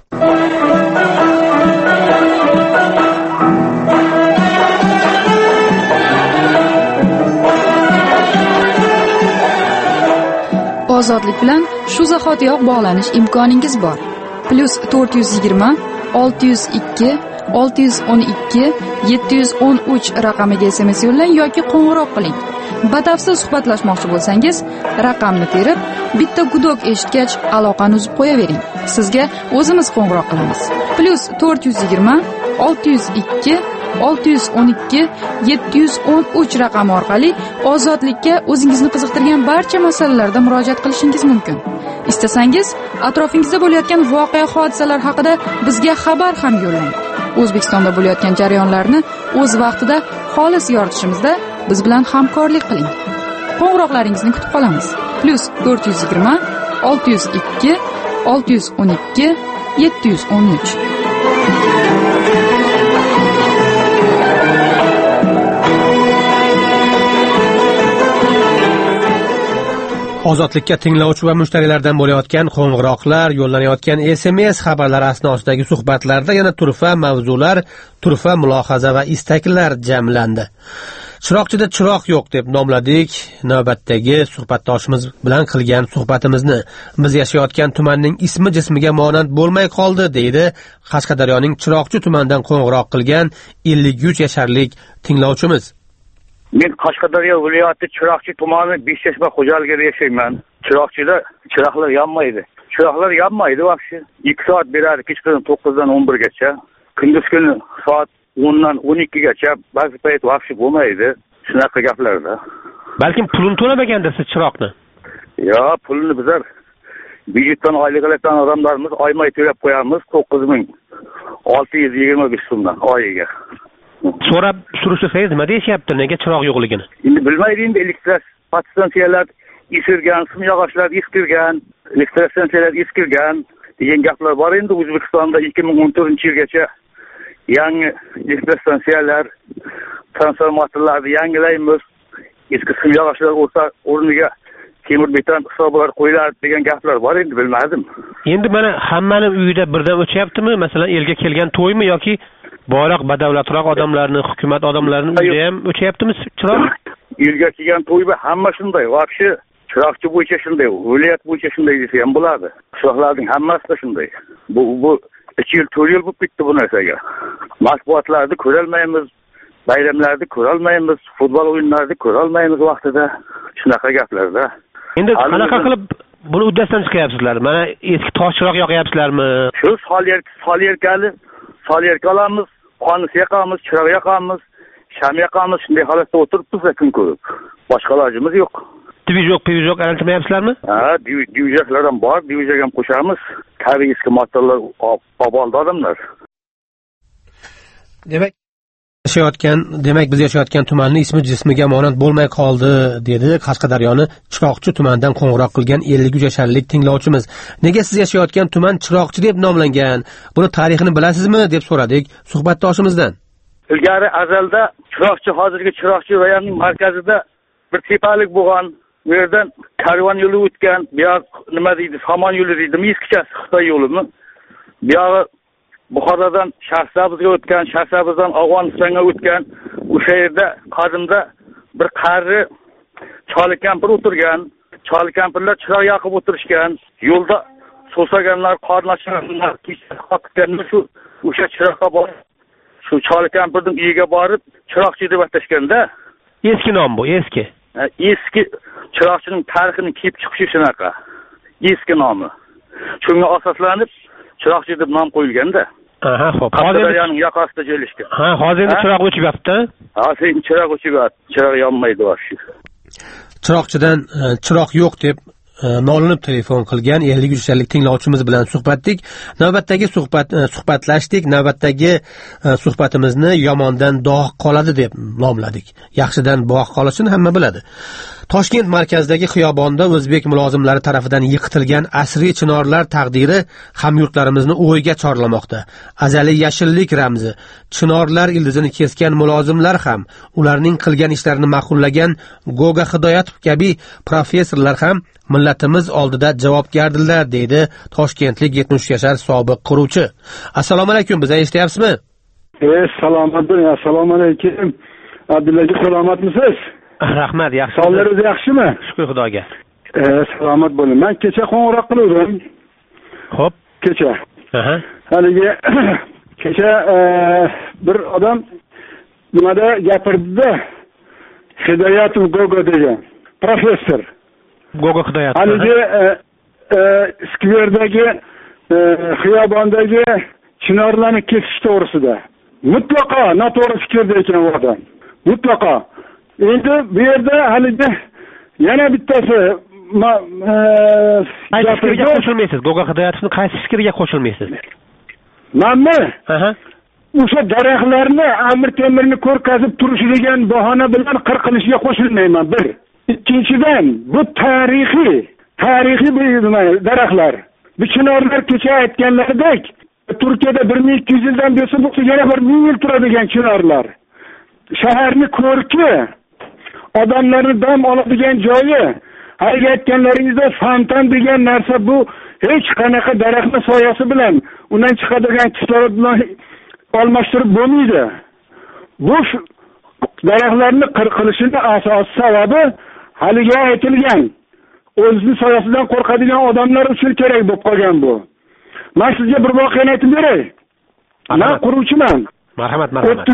Ozodlik bilan shu zahotiyoq bog'lanish imkoningiz bor. +420 602 612 713 raqamiga SMS yo'llang yoki qo'ng'iroq qiling. Batafsil suhbatlashmoqchi bo'lsangiz, raqamni terib, bitta gudok eshitgach aloqani uzib qo'yavering. Sizga o'zimiz qo'ng'iroq qilamiz. +420 602 612 713 raqami orqali ozodlikka o'zingizni qiziqtirgan barcha masalalarda murojaat qilishingiz mumkin. Istasangiz, atrofingizda bo'layotgan voqea hodisalar haqida bizga xabar ham yo'llang. O'zbekistonda bo'layotgan jarayonlarni o'z vaqtida xolis yoritishimizda biz bilan hamkorlik qiling. Qo'ng'iroqlaringizni kutib qolamiz. +420 602 612 713. Ozodlikka tinglovchi va mushtariylardan bo'layotgan qo'ng'iroqlar, yo'llanayotgan SMS xabarlari asnosidagi suhbatlarda yana turfa mavzular, turfa mulohaza va istaklar jamlandi. Chiroqchida chiroq yo'q deb nomladik navbatdagi suhbatdoshimiz bilan qilgan suhbatimizni. Biz yashayotgan tumanning ismi jismiga monand bo'lmay qoldi, deydi Qashqadaryoning Chiroqchi tumanidan qo'ng'iroq qilgan 53 yasharlik tinglovchimiz. Men Qashqadaryo viloyati Chiroqchi tumani Beshchashma xo'jaligida yashayman. Chiroqchida chiroqlar yonmaydi. Chiroqlar yonmaydi vaqti. 2 soat beradi, kechqurun 9 dan 11 gacha. Kunduz kuni soat 10 dan 12 gacha ba'zi payt vaqti bo'lmaydi. Shunaqa gaplarda. Balkim pulini to'lamagandir siz chiroqni. Yo, pulini bizlar byudjetdan oylik olgan odamlarimiz oymay to'lab qo'yamiz 9625 so'mdan oyiga. So'rab surishsangiz nima deyishyapti? Nega chiroq yo'qligini? Endi bilmaydi, endi elektr podstansiyalar eskirgan, simyog'ochlar eskirgan, elektrostansiyalar eskirgan degan gaplar bor. Endi O'zbekistonda 2014-yilgacha yangi elektrostansiyalar, transformatorlarni yangilaymiz, eski simyog'ochlar o'rniga temir beton hisoblar qo'yiladi degan gaplar bor. Endi bilmadim. Endi mana hammaning uyida birdan o'chyaptimi? Masalan, elga kelgan to'ymi yoki boyroq badavlatroq odamlarni, hukumat odamlarini uyida ham o'chyaptimi chiroq? Elga kelgan to'yba hamma shunday. Vaqti chiroqchi bo'yicha shunday, viloyat bo'yicha shunday desa ham bo'ladi. Chiroqlarning hammasi shunday. Bu 2 yil, 4 yil bo'lib ketdi bu narsaga. Matbuotlarda ko'rolmaymiz, bayramlarni ko'rolmaymiz, futbol o'yinlarini ko'rolmaymiz vaqtida. Shunaqa gaplarda. Endi qanaqa qilib buni uddasidan chiqyapsizlar? Mana eski tosh chiroq yoqyapsizlarmi? Shu solyerka olamiz, qonus yoqamiz, chiroq yoqamiz, sham yoqamiz, shunday holatda o'tiribmiz kun ko'rib. Boshqa ilojimiz yo'q. Tvijok aylantirmayapsizlarmi? Ha, tvijoklar ham bor, tvijok ham qo'shamiz. Tabiiy eski motorlar oldi odamlar. Demak biz yashayotgan tumanning ismi jismiga monand bo'lmay qoldi, dedi Qashqadaryoni Chiroqchi tumanidan qo'ng'iroq qilgan 53 yoshlik tinglovchimiz. Nega siz yashayotgan tuman Chiroqchi deb nomlangan? Buni tarixini bilasizmi deb so'radik suhbatdoshimizdan. Ilgari azalda Chiroqchi, hozirgi Chiroqchi rayonining markazida bir tepalik bo'lgan. Bu yerdan karvon yo'li o'tgan, bu yoq nima deydi, Somon yo'li deydimi, eskichasi Xitoy yo'limi? Bu yog'i Buxorodan Shahrisabzga o'tgan, Shahrisabzdan Afg'onistonga o'tgan. O'sha yerda qadimda bir qari choli kampir o'tirgan. Choli kampirlar chiroq yoqib o'tirishgan. Yo'lda so'saganlar, qornashganlar, qotganlar shu o'sha chiroqqa borib, shu choli kampirning uyiga borib, chiroqchi deb atashganda. Eski nom bu, eski. Eski chiroqchining tarixini kelib chiqishi shunaqa. Eski nomi. Shunga asoslanib chiroqchi deb nom qo'yilganda. Aha, xo'p. Qashqadaryoning yoqasida joylashgan. Ha, hozir chiroq o'chib yotibdi. Ha, sen chiroq o'chib yotibdi. Chiroq yonmaydi shu. Chiroqchidan chiroq yo'q deb nolinib telefon qilgan 53 yoshlik tinglovchimiz bilan suhbatdik. Navbatdagi suhbatlashdik. Navbatdagi suhbatimizni yomondan dog' qoladi deb nomladik. Yaxshidan bog' qolishini hamma biladi. Toshkent markazidagi xiyobonda o'zbek mulozimlari tomonidan yiqitilgan asriy chinorlar taqdiri hamyurtlarimizni o'yga chorlamoqda. Azaliy yashillik ramzi, chinorlar ildizini kesgan mulozimlar ham, ularning qilgan ishlarini ma'qullagan Goga Hidoyatov kabi professorlar ham millatimiz oldida javobgardirlar, deydi toshkentlik 73 yoshar sobiq quruvchi. Assalomu alaykum, bizni eshityapsizmi? Assalomu alaykum. Abdullaga salomatmisiz? Rahmat, yaxshi. Sonlaringiz yaxshimi? Shukr Xudoga. Salomat bo'ling. Men kecha qo'ng'iroq qildim. Xo'p, kecha. Haligi kecha bir odam nimada gapirdi-da. Hidoyatov Gogo degan professor. Gogo Hidoyatov. Haligi skverdagi xiyobondagi chinorlarni kesish to'g'risida mutlaqo noto'g'ri fikrda ekan u odam. Mutlaqo. Endi bu yerda haligi yana bittasi fikriga qo'shilmaysiz. Gogo Hidoyatovning qaysi fikriga qo'shilmaysiz? Menmi? O'sha daraxtlarni Amir Temirni ko'rkazib turishi degan bahona bilan qirqilishga qo'shilmayman bir. Ikkinchidan, bu tarixiy daraxtlar. Bu chinorlar kecha aytganlaridek, Turkiyada 1200 yildan beri bo'lsa yana 1000 yil turadigan chinorlar. Shaharni ko'rki, odamlarni dam oladigan joyi, hali aytganlaringizda fontan degan narsa bu hech qanaqa daraxtning soyasi bilan undan chiqadigan kislorod bilan almashtirib bo'lmaydi. Bu daraxtlarni qirqilishining asosiy sababi haliga aytilgan o'zining soyasidan qo'rqadigan odamlar uchun kerak bo'lib qolgan bu. Men sizga bir voqeani aytib beray. Men quruvchiman. Marhamat.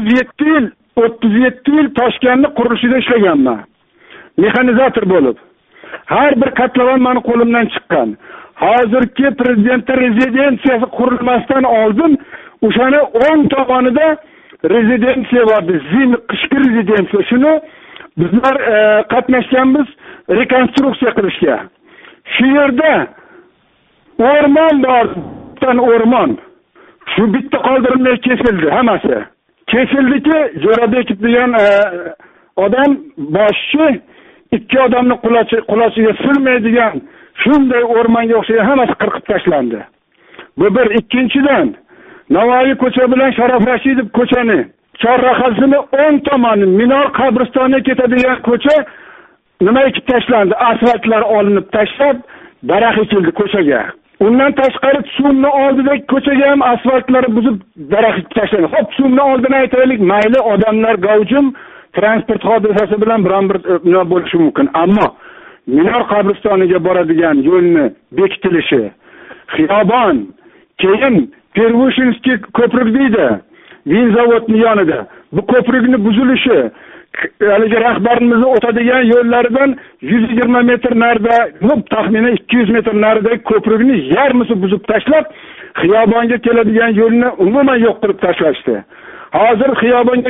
37 yil Toshkentni qurilishida ishlaganman. Mexanizator bo'lib. Har bir katlavon meni qo'limdan chiqqan. Hozirgi prezidentning rezidensiyasi qurilmasdan oldin o'shani 10 tomonida rezidensiya bordi. Qishki rezidensiya. Shuni bizlar qatnashganmiz rekonstruksiya qilishga. Shu yerda o'rmon bor, o'rmon. Shu bitta qoldirilmay kesildi hammasi. Kesildiki, Jo'rabekov degan odam boshchi ikki odamni qulochiga silmaydigan shunday o'rmonga o'xshagan hammasi qirqib tashlandi. Bu bir. Ikkinchidan, Navoiy ko'cha bilan Sharof Rashidov ko'chani chorrahasini 10 tomoni Minor qabristoniga ketadigan ko'cha nima ekib tashlandi? Asfaltlar olinib tashlab, daraxt ekildi ko'chaga. Undan tashqari suvni oldidagi ko'chaga ham asfaltlar buzib daraxt tashlandi. Xo'p, suvni oldini aytaylik, mayli odamlar gavjum transport hodisasi bilan biron bir nima bo'lishi mumkin, ammo Minor qabristoniga boradigan yo'lni bekitilishi, xiyobon, keyin Pervushinskiy ko'prik deydi. vinzavodning yonida. Bu ko'prikni buzilishi haligi rahbarimizni o'tadigan yo'llaridan 120 metr narida, taxminan 200 metr naridagi ko'prikni yarmisi buzib tashlab, xiyobonga keladigan yo'lni umuman yo'q qilib tashlashdi. Hozir xiyobonga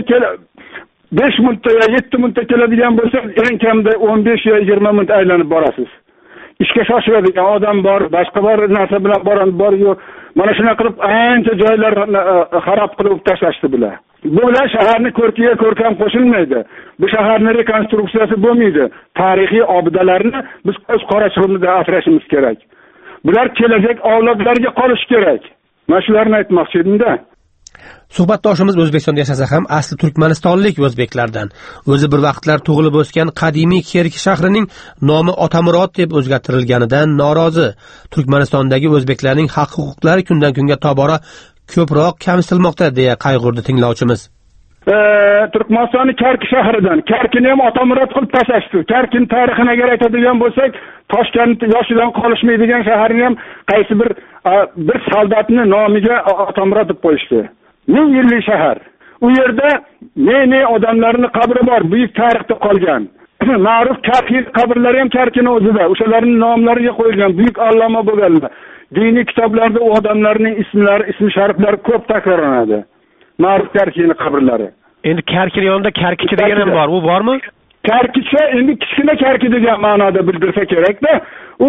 5 minutda yo 7 minutda keladigan bo'lsa, eng kamida 15 yo 20 minut aylanib borasiz. Ishga shoshiladigan odam bor, boshqa bir narsa bilan bor yo'q. Mana shuna qilib ancha joylar xarob qilib tashlashdi bular. Bu bilan shaharni ko'rkiga ko'rkam qo'shilmaydi. Bu shaharning rekonstruksiyasi bo'lmaydi. Tarixiy obidalarni biz o'z qorachig'imizda asrashimiz kerak. Bular kelajak avlodlarga qolishi kerak. Mana shularni aytmoqchi edim-da. Suhbatdoshimiz O'zbekistonda yashasa ham asli turkmanistonlik o'zbeklardan. O'zi bir vaqtlar tug'ilib o'sgan qadimiy Kerki shahrining nomi Otamurod deb o'zgartirilganidan norozi. Turkmanistondagi o'zbeklarning haq-huquqlari kundan kunga tobora ko'proq kamsitilmoqda deya qayg'urdi tinglovchimiz. Turkmanistonning Karki shahridan, Karkini ham Otamurod qilib tashlashdi. Karkin tarixini agar aytadigan bo'lsak, Toshkent yoshidan qolishmaydigan shaharni ham qaysi bir soldatning nomiga Otamurod deb qo'yishdi. 1000 yillik shahar. U yerda ne odamlarning qabri bor, buyuk tarixda qolgan. Ma'ruf Karki qabrlari ham Karkining o'zida. O'shalarning nomlariga qo'yilgan buyuk alloma bo'lganlar. Diniy kitoblarda u odamlarning ismi shariflari ko'p takrorlanadi. Ma'ruf Karkining qabrlari. Endi Karki yonida Karkichi degan ham bor. U bormi? Karkichi endi kichkina Karki degan ma'noda bildirsa kerak-da. U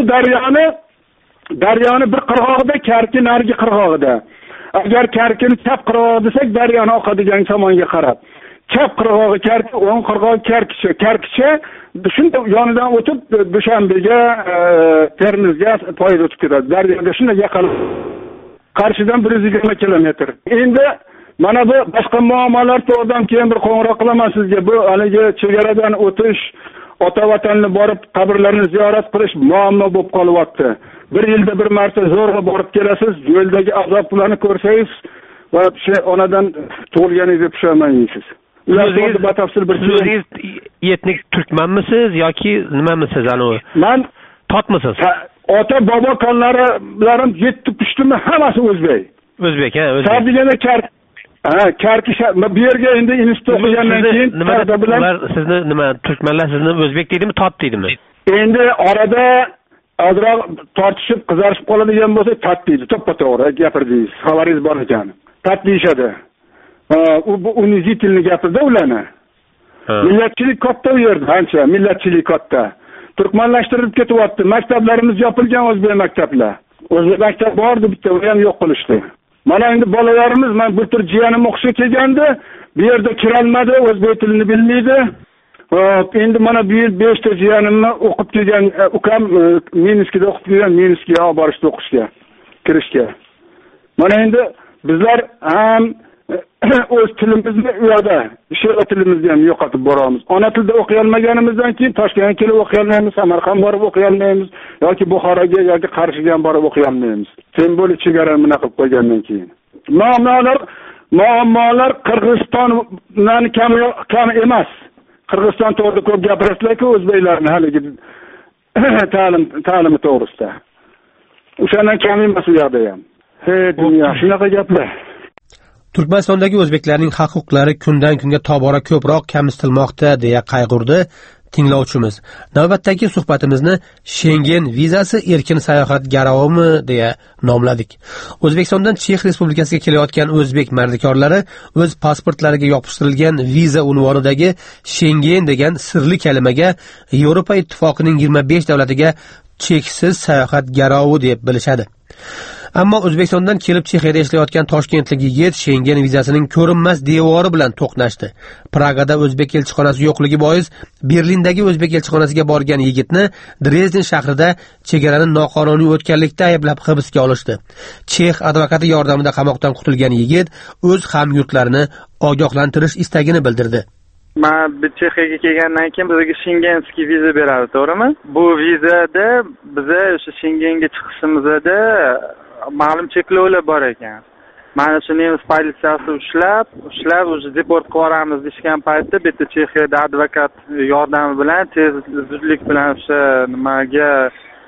daryoni bir qirg'og'ida, Karki narigi qirg'og'ida. Agar Karkini chap qirg'og'i desak, daryoni oqadigan tomonga qarab. Chap qirg'og'i Karki, o'ng qirg'og'i Karkichi. Karkichi shunda yonidan o'tib Dushanbega, Termizga poyda o'tib ketadi. Daryoga shunday yaqin. Qarshidan 120 kilometr. Endi mana bu boshqa muammolar to'g'ridan keyin bir qo'ng'iroq qilaman sizga. Bu haligi chegaradan o'tish, ota vatanni borib qabrlarni ziyorat qilish muammo bo'lib qolyapti. Bir yilda bir marta zo'rg'a borib kelasiz, yo'ldagi azoblarni ko'rsangiz va onadan tug'ilganingizni pushaymonsiz. O'zingiz batafsil bir o'zingiz etnik turkmanmisiz yoki nimamisiz anavi? Men totmisiz? Ota bobo qonlarim 7 pushtimi hammasi o'zbek. O'zbek, ha, o'zbek. Sadagina Karki bu yerga endi institut o'qigandan keyin ular sizni nima turkmanlar sizni o'zbek deydimi, tot deydimi? Endi orada ozroq tortishib, qizarishib qoladigan bo'lsa, tat deydi. To'ppa-to'g'ri gapirdingiz. Xabaringiz bor ekan. Tat deyishadi. Bu unizitilni gapirdi ularni. Millatchilik katta u yerda, ancha millatchilik katta. Turkmanlashtirib ketyapti. Maktablarimiz yopilgan o'zbek maktablar. O'zbek maktab bordi, bitta u ham yo'q qilishdi. Mana endi bolalarimiz, men bu tur jiyanim o'qishga kelgandi, bu yerda kirolmadi, o'zbek tilini bilmaydi. Endi mana bu yil 5 ta jiyanimni o'qib kelgan, ukam Minskda o'qib kelgan, Minskga olib borishdi o'qishga, kirishga. Mana endi bizlar ham o'z tilimizni u yerda, she'riy tilimizni ham yo'qotib boramiz. Ona tilda o'qiy olmaganimizdan keyin Toshkentga kelib o'qiy olmaymiz, Samarqand borib o'qiy olmaymiz, yoki Buxoroga yoki Qarshiga ham borib o'qiy olmaymiz. Simbolik chegara nima qilib qo'ygandan keyin. Muammolar Qirg'izistondan kam emas. Qirg'iziston to'g'risida ko'p gapirasizlar-ku o'zbeklarni haligi ta'limi to'g'risida. O'shandan kam emas u yerda ham. Dunyo shunaqa gaplar. Turkmanistondagi o'zbeklarning haq-huquqlari kundan kunga tobora ko'proq kamsitilmoqda deya qayg'urdi tinglovchimiz. Navbatdagi suhbatimizni Schengen vizasi erkin sayohat garovimi deya nomladik. O'zbekistondan Chex Respublikasiga kelayotgan o'zbek mardikorlari o'z pasportlariga yopishtirilgan viza unvonidagi Schengen degan sirli kalimaga Yevropa ittifoqining 25 davlatiga cheksiz sayohat garovi deb bilishadi. Ammo O'zbekistondan kelib Chexiyada ishlayotgan toshkentlik yigit Schengen vizasining ko'rinmas devori bilan to'qnashdi. Pragada o'zbek elchixonasi yo'qligi bois Berlindagi o'zbek elchixonasiga borgan yigitni Dresden shahrida chegarani noqonuniy o'tganlikda ayblab hibsga olishdi. Chex advokati yordamida qamoqdan qutulgan yigit o'z hamyurtlarini ogohlantirish istagini bildirdi. Men Chexiyaga kelgandan keyin bizga Schengenskiy viza beradi, to'g'rimi? Bu vizada biza o'sha Schengenga chiqishimizda ma'lum cheklovlar bor ekan. Mana shu nemis politsiyasi ushlab o'sha deport qilamiz degan paytda bitta Chexiyada advokat yordami bilan zudlik bilan o'sha nimaga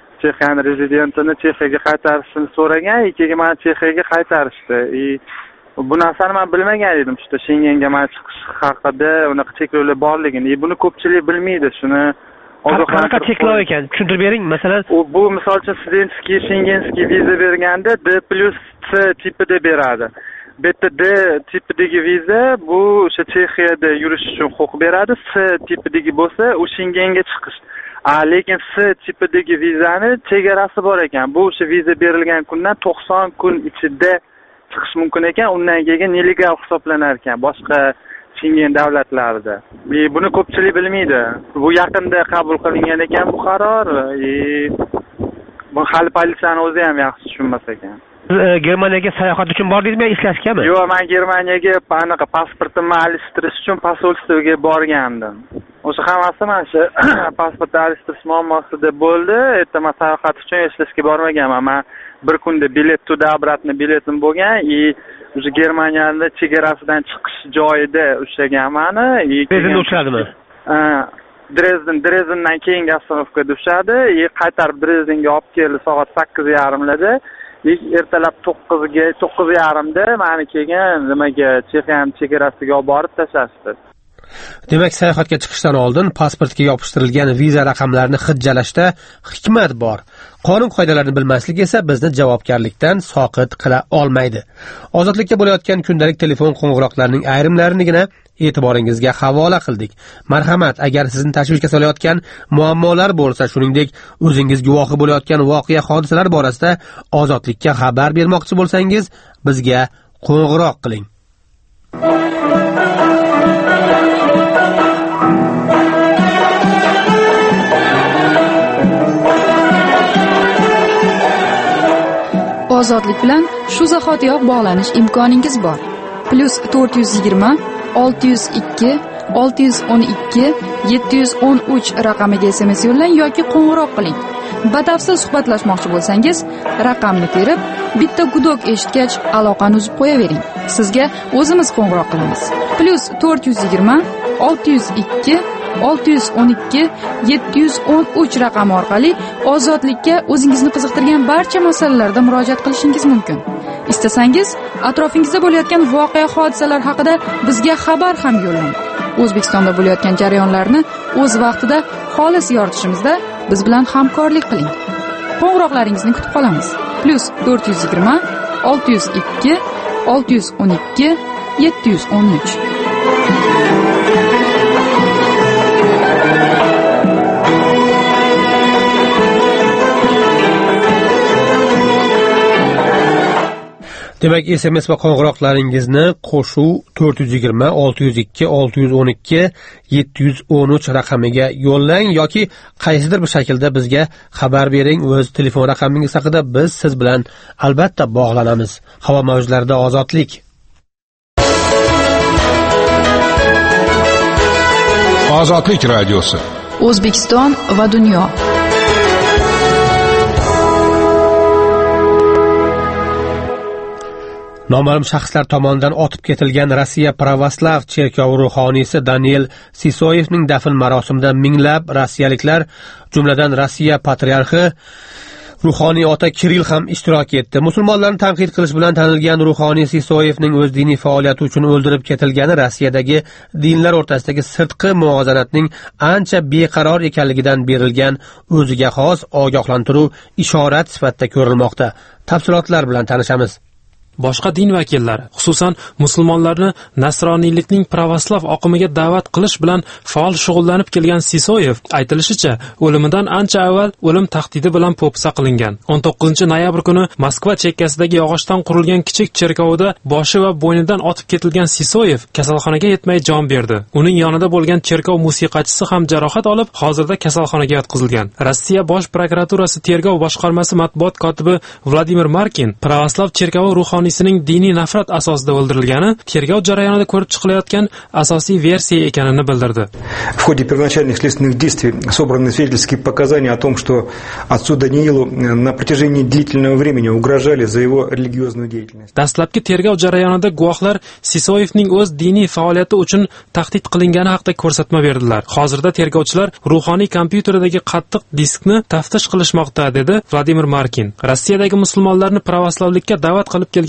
Chexiyaning rezidentini Chexiyaga qaytarishni so'ragan, keyin meni Chexiyaga qaytarishdi. Bu narsani men bilmagan edim, shu Shenganga men chiqish haqida unaqa cheklovlar borligini. Buni ko'pchilik bilmaydi, shuni qanaqa cheklov ekan tushuntirib bering. Masalan, bu misol uchun studentskiy, shengenskiy viza berganda D+C tipida beradi. Bu yerda D tipidagi viza bu o'sha Chexiyada yurish uchun huquq beradi. C tipidagi bo'lsa, u Shengenga chiqish. Lekin C tipidagi vizani chegarasi bor ekan. Bu o'sha viza berilgan kundan 90 kun ichida chiqish mumkin ekan. Undan keyin nelegal hisoblanar ekan boshqa Shengen davlatlarida. Buni ko'pchilik bilmaydi. Bu yaqinda qabul qilingan ekan bu qaror. Bu hali politsiyani o'zi ham yaxshi tushunmas ekan. Germaniyaga sayohat uchun bordingizmi, ishlashgami? Yo'q, men Germaniyaga anaqa pasportimni alishtirish uchun posolstvoga borgandim. O'sha hammasi mana shu pasport alishtirish muammosida bo'ldi. Ertaman sayohat uchun ishlashga bormaganman. Men bir kunda bilet tуда обратно biletim bo'lgan. O'sha Germaniyada chegarasidan chiqish joyida ushlaganman. Dresdenda uchradimi? Dresdendan keyingi ostanovkada ushadi. Qaytarib Dresdenga olib keldi soat 8:30larda. Ertalab 9:30da meni kelgan nimaga Chexiya chegarasiga olib borib tashlashdi. Demak, sayohatga chiqishdan oldin pasportga yopishtirilgan viza raqamlarini hijjalashda hikmat bor. Qonun qoidalarini bilmaslik esa bizni javobgarlikdan soqit qila olmaydi. Ozodlikka bo'layotgan kundalik telefon qo'ng'iroqlarining ayrimlarinigina e'tiboringizga havola qildik. Marhamat, agar sizni tashvishga solayotgan muammolar bo'lsa, shuningdek o'zingiz guvohi bo'layotgan voqea hodisalar borasida ozodlikka xabar bermoqchi bo'lsangiz, bizga qo'ng'iroq qiling. Ozodlik bilan shu zahotiyoq bog'lanish imkoningiz bor. +420 602 612 713 raqamiga SMS yo'llang yoki qo'ng'iroq qiling. Batafsil suhbatlashmoqchi bo'lsangiz, raqamni terib, bitta gudok eshitgach aloqani uzib qo'yavering. Sizga o'zimiz qo'ng'iroq qilamiz. +420 602 612 713 raqami orqali ozodlikka o'zingizni qiziqtirgan barcha masalalarda murojaat qilishingiz mumkin. Istasangiz, atrofingizda bo'layotgan voqea hodisalar haqida bizga xabar ham yo'llang. O'zbekistonda bo'layotgan jarayonlarni o'z vaqtida xolis yoritishimizda biz bilan hamkorlik qiling. Qo'ng'iroqlaringizni kutib qolamiz. +420 602 612 713. Demak, SMS va qo'ng'iroqlaringizni qo'shuv 420 602 612 713 raqamiga yo'llang yoki qaysidir bir shaklda bizga xabar bering. O'z telefon raqamingiz haqida biz siz bilan albatta bog'lanamiz. Havo mavjlarida ozodlik. Ozodlik radiosi. O'zbekiston va dunyo. Noma'lum shaxslar tomonidan otib ketilgan Rossiya Pravoslav cherkovi ruhoniysi Daniel Sisoyevning dafn marosimida minglab rossiyaliklar, jumladan Rossiya patriarxi ruhoniy ota Kirill ham ishtirok etdi. Musulmonlarni tanqid qilish bilan tanilgan ruhoniy Sisoyevning o'z diniy faoliyati uchun o'ldirib ketilgani Rossiyadagi dinlar o'rtasidagi sirtqi muvozanatning ancha beqaror ekanligidan berilgan o'ziga xos ogohlantiruv ishorat sifatida ko'rilmoqda. Tafsilotlar bilan tanishamiz. Boshqa din vakillari, xususan musulmonlarni nasroniylikning pravoslav oqimiga da'vat qilish bilan faol shug'ullanib kelgan Sisoyev aytilishicha, o'limidan ancha avval o'lim tahdidi bilan po'pisa qilingan. 19-noyabr kuni Moskva chekkasidagi yog'ochdan qurilgan kichik cherkovda boshi va bo'ynidan otib ketilgan Sisoyev kasalxonaga yetmay jon berdi. Uning yonida bo'lgan cherkov musiqachisi ham jarohat olib, hozirda kasalxonaga yotqizilgan. Rossiya bosh prokuraturasi tergov boshqarmasi matbuot kotibi Vladimir Markin pravoslav cherkovi ruhoniysining diniy nafrat asosida o'ldirilgani tergov jarayonida ko'rib chiqilayotgan asosiy versiya ekanini bildirdi. В ходе первоначальных следственных действий собраны свидетельские показания о том, что отцу Даниилу на протяжении длительного времени угрожали за его религиозную деятельность. Dastlabki tergov jarayonida guvohlar Sisoyevning o'z diniy faoliyati uchun tahdid qilingani haqida ko'rsatma berdilar. Hozirda tergovchilar ruhoniy kompyuteridagi qattiq diskni taftish qilishmoqda, dedi Vladimir Markin. Rossiyadagi musulmonlarni pravoslavlikka da'vat qilib kelgan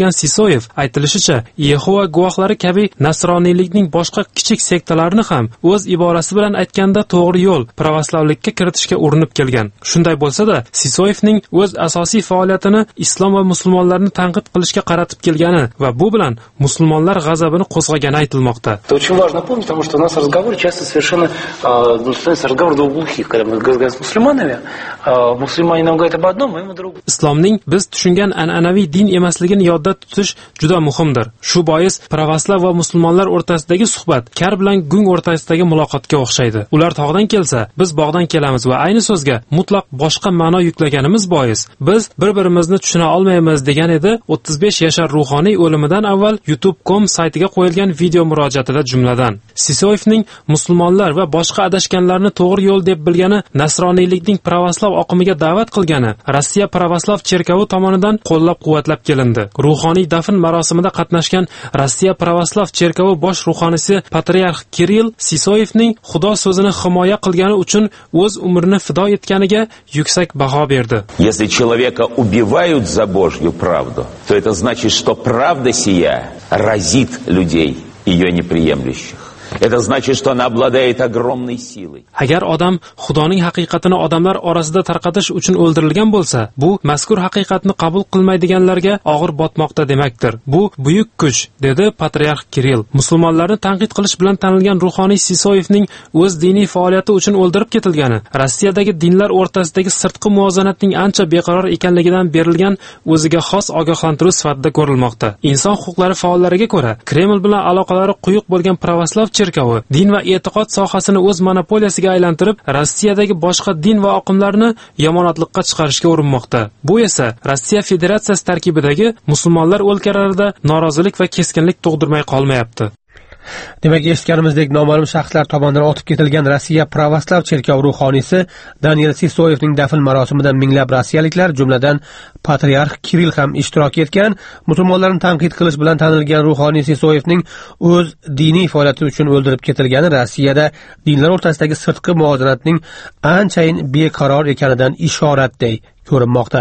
kelgan Sisoyev aytilishicha, Yehova guvohlari kabi nasroniylikning boshqa kichik sektalarini ham o'z iborasi bilan aytganda to'g'ri yo'l pravoslavlikka kiritishga urinib kelgan. Shunday bo'lsa-da, Sisoyevning o'z asosiy faoliyatini islom va musulmonlarni tanqid qilishga qaratib kelgani va bu bilan musulmonlar g'azabini qo'zg'agani aytilmoqda. Это очень важно помнить, потому что у нас разговоры часто совершенно разговор двух глухих, когда мы говорим с мусульманами, musulmon нам говорит об одном, мы ему другом. Islomning biz tushungan an'anaviy din emasligini yodda tutish juda muhimdir. Shu bois pravoslav va musulmonlar o'rtasidagi suhbat kar bilan gung o'rtasidagi muloqotga o'xshaydi. Ular tog'dan kelsa, biz bog'dan kelamiz va ayni so'zga mutlaq boshqa ma'no yuklaganimiz bois biz bir-birimizni tushuna olmaymiz degan edi 35 yashar ruhoniy o'limidan avval youtube.com saytiga qo'yilgan video murojaatida jumladan. Sisoyevning musulmonlar va boshqa adashganlarni to'g'ri yo'l deb bilgani nasroniylikning pravoslav oqimiga da'vat qilgani Rossiya pravoslav cherkovi tomonidan qo'llab-quvvatlab kelindi. Ruhoniy dafn marosimida qatnashgan Rossiya pravoslav cherkovi bosh ruhoniysi patriarx Kirill Sisoyevning Xudo so'zini himoya qilgani uchun o'z umrini fido etganiga yuksak baho berdi. Если человека убивают за Божью правду, то это значит, что правда сия разит людей, ее неприемлющих. Это значит, что она обладает огромной силой. Agar odam Xudoning haqiqatini odamlar orasida tarqatish uchun o'ldirilgan bo'lsa, bu mazkur haqiqatni qabul qilmaydiganlarga og'ir botmoqda demakdir. Bu buyuk kuch, dedi patriarx Kirill. Musulmonlarni tanqid qilish bilan tanilgan ruhoniy Sisoyevning o'z diniy faoliyati uchun o'ldirib ketilgani Rossiyadagi dinlar o'rtasidagi sirtqi muvozanatning ancha beqaror ekanligidan berilgan o'ziga xos ogohlantiruv sifatida ko'rilmoqda. Inson huquqlari faollariga ko'ra, Kreml bilan aloqalari quyuq bo'lgan pravoslav cherkovi din va e'tiqod sohasini o'z monopoliyasiga aylantirib, Rossiyadagi boshqa din va oqimlarni yomonotliqqa chiqarishga urinmoqda. Bu esa Rossiya Federatsiyasi tarkibidagi musulmonlar o'lkalarida norozilik va keskinlik tug'dirmay qolmayapti. Demak, eshitganimizdek noma'lum shaxslar tomonidan otib ketilgan Rossiya pravoslav cherkovi ruhoniysi Daniel Sisoyevning dafn marosimida minglab rossiyaliklar, jumladan patriarx Kirill ham ishtirok etgan. Musulmonlarni tanqid qilish bilan tanilgan ruhoniy Sisoyevning o'z diniy faoliyati uchun o'ldirib ketilgani Rossiyada dinlar o'rtasidagi sirtqi muvozanatning anchayin beqaror ekanidan ishoratday ko'rinmoqda.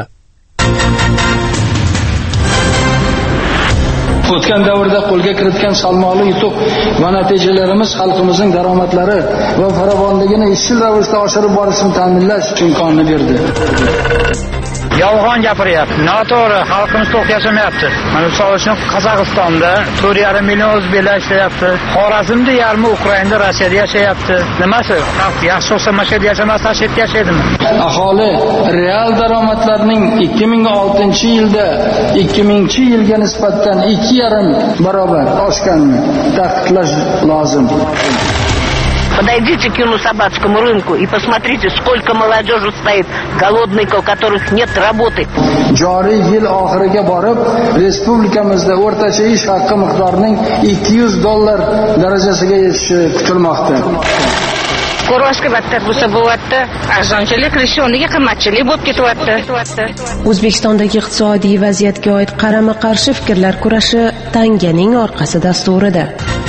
O'tgan davrda qo'lga kiritgan salmoqli yutuq va natijalarimiz xalqimizning daromadlari va farovonligini izchil ravishda oshirib borishni ta'minlash imkonini berdi. Yolg'on gapiryapti. Noto'g'ri, xalqimiz to'q yashamayapti. Mana misol uchun Qozog'istonda 4,5 million o'zbeklar ishlayapti. Xorazmda yarmi Ukrainada, Rossiyada yashayapti. Nimasi? Xalq yaxshi bo'lsa mashhurda yashamasa, chetda yashaydimi? Aholi real daromadlarning 2006-yilda 2000-yilga nisbatan 2,5 barobar oshganini ta'kidlash lozim. Подойдите к Юнусабадскому рынку и посмотрите, сколько молодежи стоит голодной, у которых нет работы. Joriy yil oxiriga borib, respublikamizda o'rtacha ish haqqi miqdorining $200 darajasiga yetishi kutilmoqda. Ko'rishga battar bo'lsa bo'lyapti. Arzonchilik, rishonligiga qimmatchilik bo'lib ketyapti. O'zbekistondagi iqtisodiy vaziyatga oid qarama-qarshi fikrlar kurashi tanganing orqasi dasturida.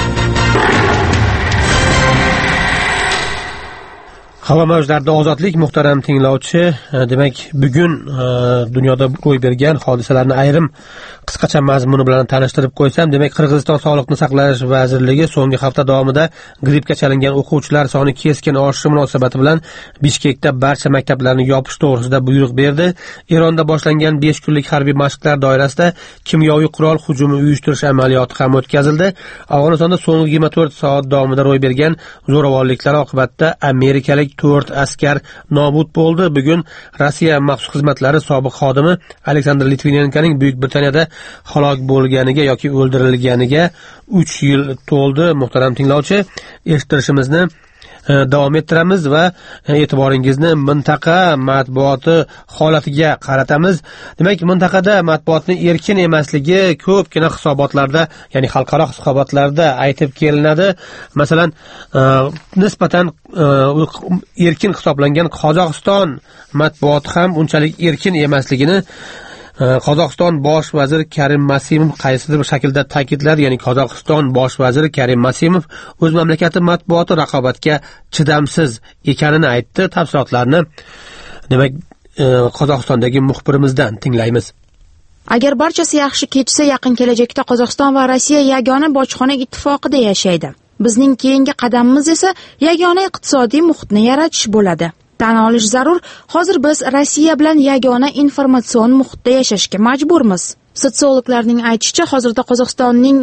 Havo mavjlarida ozodlik, muhtaram tinglovchi. Demak, bugun dunyoda ro'y bergan hodisalarni ayrim qisqacha mazmuni bilan tanishtirib qo'ysam, demak, Qirg'iziston Sog'liqni saqlash vazirligi so'nggi hafta davomida grippga chalingan o'quvchilar soni keskin oshishi munosabati bilan Bishkekda barcha maktablarni yopish to'g'risida buyruq berdi. Eronda boshlangan 5 kunlik harbiy mashqlar doirasida kimyoviy qurol hujumi uyushtirish amaliyoti ham o'tkazildi. Afg'onistonda so'nggi 24 soat davomida ro'y bergan zo'ravonliklar oqibatida amerikalik 4 askar nobud bo'ldi. Bugun Rossiya maxsus xizmatlari sobiq xodimi Aleksandr Litvinenkoning Buyuk Britaniyada halok bo'lganiga yoki o'ldirilganiga 3 yil to'ldi. Muhtaram tinglovchi, eshittirishimizni davom ettiramiz va e'tiboringizni mintaqa matbuoti holatiga qaratamiz. Demak, mintaqada matbuotni erkin emasligi ko'pgina hisobotlarda, ya'ni xalqaro hisobotlarda aytib kelinadi. Masalan, nisbatan erkin hisoblangan Qozog'iston matbuoti ham unchalik erkin emasligini Qozog'iston bosh vaziri Karim Masimov qaysidir bir shaklda ta'kidladi. Ya'ni Qozog'iston bosh vaziri Karim Masimov o'z mamlakati matbuoti raqobatga chidamsiz ekanini aytdi. Tafsilotlarni demak Qozog'istondagi muxbirimizdan tinglaymiz. Agar barchasi yaxshi kechsa, yaqin kelajakda Qozog'iston va Rossiya yagona bojxona ittifoqida yashaydi. Bizning keyingi qadamimiz esa yagona iqtisodiy muhitni yaratish bo'ladi. Tan olish zarur, hozir biz Rossiya bilan yagona informatsion muhitda yashashga majburmiz. Sotsiologlarning aytishicha, hozirda Qozog'istonning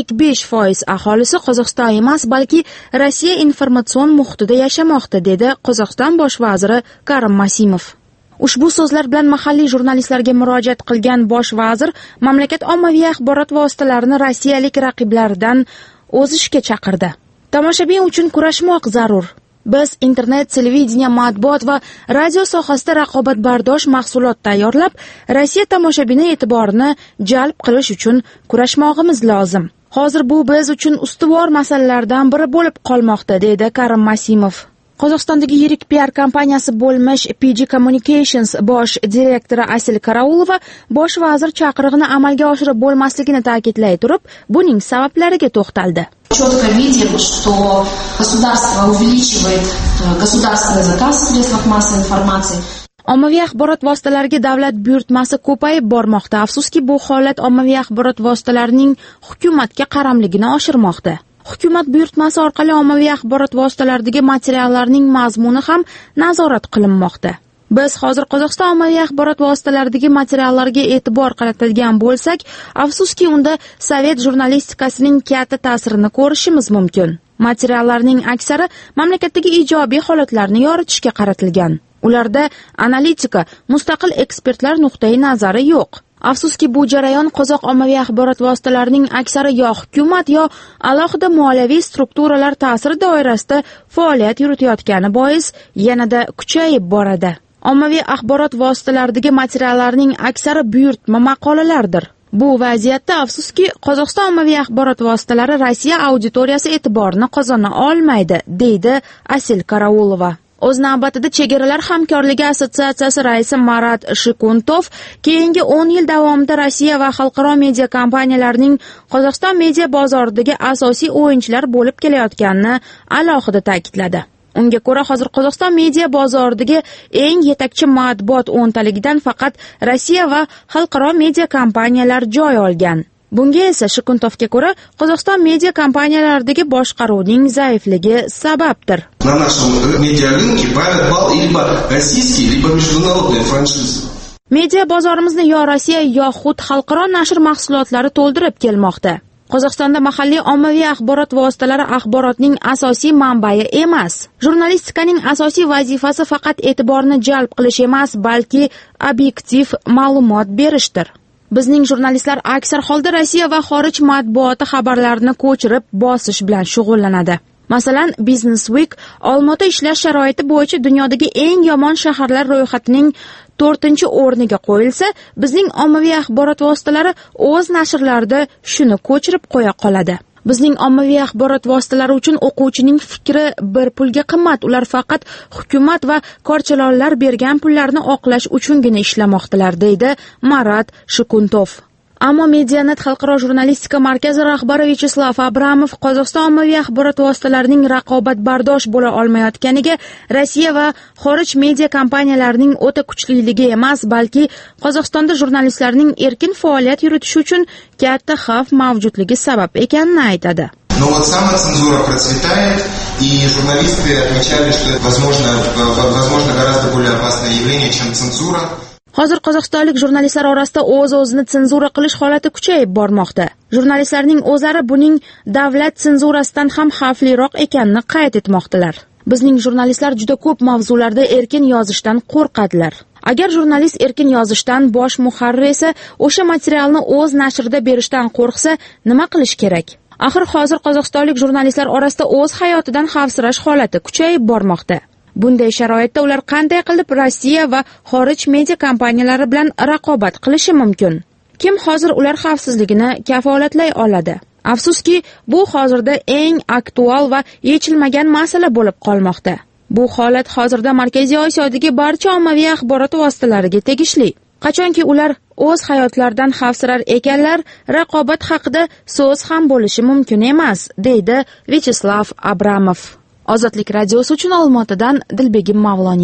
55% aholisi Qozog'iston emas, balki Rossiya informatsion muhitida yashamoqda, dedi Qozog'iston bosh vaziri Karim Masimov. Ushbu so'zlar bilan mahalliy jurnalistlarga murojaat qilgan bosh vazir mamlakat ommaviy axborot vositalarini rossiyalik raqiblaridan o'zishga chaqirdi. Tomoshabin uchun kurashmoq zarur. Biz internet, televideniya, matbuot va radio sohasida raqobatbardosh mahsulot tayyorlab, Rossiya tomoshabini e'tiborini jalb qilish uchun kurashmog'imiz lozim. Hozir bu biz uchun ustuvor masalalardan biri bo'lib qolmoqda, dedi Karim Masimov. Qozog'istondagi yirik PR kompaniyasi bo'lmish PG Communications bosh direktori Asil Karaulova bosh vazir chaqirig'ini amalga oshirib bo'lmasligini ta'kidlay turib, buning sabablariga to'xtaldi. Четко видим, что государство увеличивает государственный заказ в средствах массовой информации. Ommaviy axborot vositalariga davlat buyurtmasi ko'payib bormoqda. Afsuski, bu holat ommaviy axborot vositalarining hukumatga qaramligini oshirmoqda. Hukumat buyurtmasi orqali ommaviy axborot vositalaridagi materiallarning mazmuni ham nazorat qilinmoqda. Biz hozir Qozog'iston ommaviy axborot vositalaridagi materiallarga e'tibor qaratadigan bo'lsak, afsuski unda sovet jurnalistikasining katta ta'sirini ko'rishimiz mumkin. Materiallarning aksari mamlakatdagi ijobiy holatlarni yoritishga qaratilgan. Ularda analitika, mustaqil ekspertlar nuqtai nazari yo'q. Afsuski, bu jarayon qozoq ommaviy axborot vositalarining aksari yo hukumat yo alohida moliyaviy strukturalar ta'siri doirasida faoliyat yuritayotgani bois yanada kuchayib boradi. Ommaviy axborot vositalaridagi materiallarning aksari buyurtma maqolalardir. Bu vaziyatda afsuski, Qozog'iston ommaviy axborot vositalari Rossiya auditoriyasi e'tiborini qozona olmaydi, deydi Asil Karaulova. O'z navbatida Chegaralar hamkorligi assotsiatsiyasi raisi Marat Shikuntov keyingi 10 yil davomida Rossiya va xalqaro media kompaniyalarining Qozog'iston media bozoridagi asosiy o'yinchilar bo'lib kelayotganini alohida ta'kidladi. Unga ko'ra, hozir Qozog'iston media bozoridagi eng yetakchi matbuot 10taligidan faqat Rossiya va xalqaro media kompaniyalar joy olgan. Bunga esa Shikuntovga ko'ra, Qozog'iston media kompaniyalaridagi boshqaruvning zaifligi sababdir. На нашем медиарынке правят бал либо российские, либо международные франшизы. Media bozorimizni yo Rossiya yoxud xalqaro nashr mahsulotlari to'ldirib kelmoqda. Qozog'istonda mahalliy ommaviy axborot vositalari axborotning asosiy manbai emas. Jurnalistikaning asosiy vazifasi faqat e'tiborni jalb qilish emas, balki obyektiv ma'lumot berishdir. Bizning jurnalistlar aksar holda Rossiya va xorij matbuoti xabarlarini ko'chirib bosish bilan shug'ullanadi. Masalan, Business Week Olmaota ishlash sharoiti bo'yicha dunyodagi eng yomon shaharlar ro'yxatining 4-o'rniga qo'yilsa, bizning ommaviy axborot vositalari o'z nashrlarida shuni ko'chirib qo'ya qoladi. Bizning ommaviy axborot vositalari uchun o'quvchining fikri bir pulga qimmat. Ular faqat hukumat va korchalonlar bergan pullarni oqlash uchungina ishlamoqdalar, deydi Marat Shikuntov. Ammo Medianet xalqaro jurnalistika markazi rahbari Vyacheslav Abramov Qozog'iston ommaviy axborot vositalarining raqobatbardosh bo'la olmayotganiga Rossiya va xorij media kompaniyalarining o'ta kuchliligi emas, balki Qozog'istonda jurnalistlarning erkin faoliyat yuritishi uchun katta xavf mavjudligi sabab ekanini aytadi. Но вот самоцензура процветает, и журналисты отмечали, что это возможно гораздо более опасное явление, чем цензура. Hozir qozog'istonlik jurnalistlar orasida o'z-o'zini senzura qilish holati kuchayib bormoqda. Jurnalistlarning o'zlari buning davlat senzurasidan ham xavfliroq ekanini qayd etmoqdalar. Bizning jurnalistlar juda ko'p mavzularda erkin yozishdan qo'rqadilar. Agar jurnalist erkin yozishdan, bosh muharrir esa o'sha materialni o'z nashrida berishdan qo'rqsa, nima qilish kerak? Axir hozir qozog'istonlik jurnalistlar orasida o'z hayotidan xavfsirash holati kuchayib bormoqda. Bunday sharoitda ular qanday qilib Rossiya va xorij media kompaniyalari bilan raqobat qilishi mumkin? Kim hozir ular xavfsizligini kafolatlay oladi? Afsuski, bu hozirda eng aktual va yechilmagan masala bo'lib qolmoqda. Bu holat hozirda Markaziy Osiyodagi barcha ommaviy axborot vositalariga tegishli. Qachonki ular o'z hayotlaridan xavfsirar ekanlar, raqobat haqida so'z ham bo'lishi mumkin emas, deydi Vyacheslav Abramov. Ozodlik radiosi uchun Olmaotadan Dilbegim Mavloniy.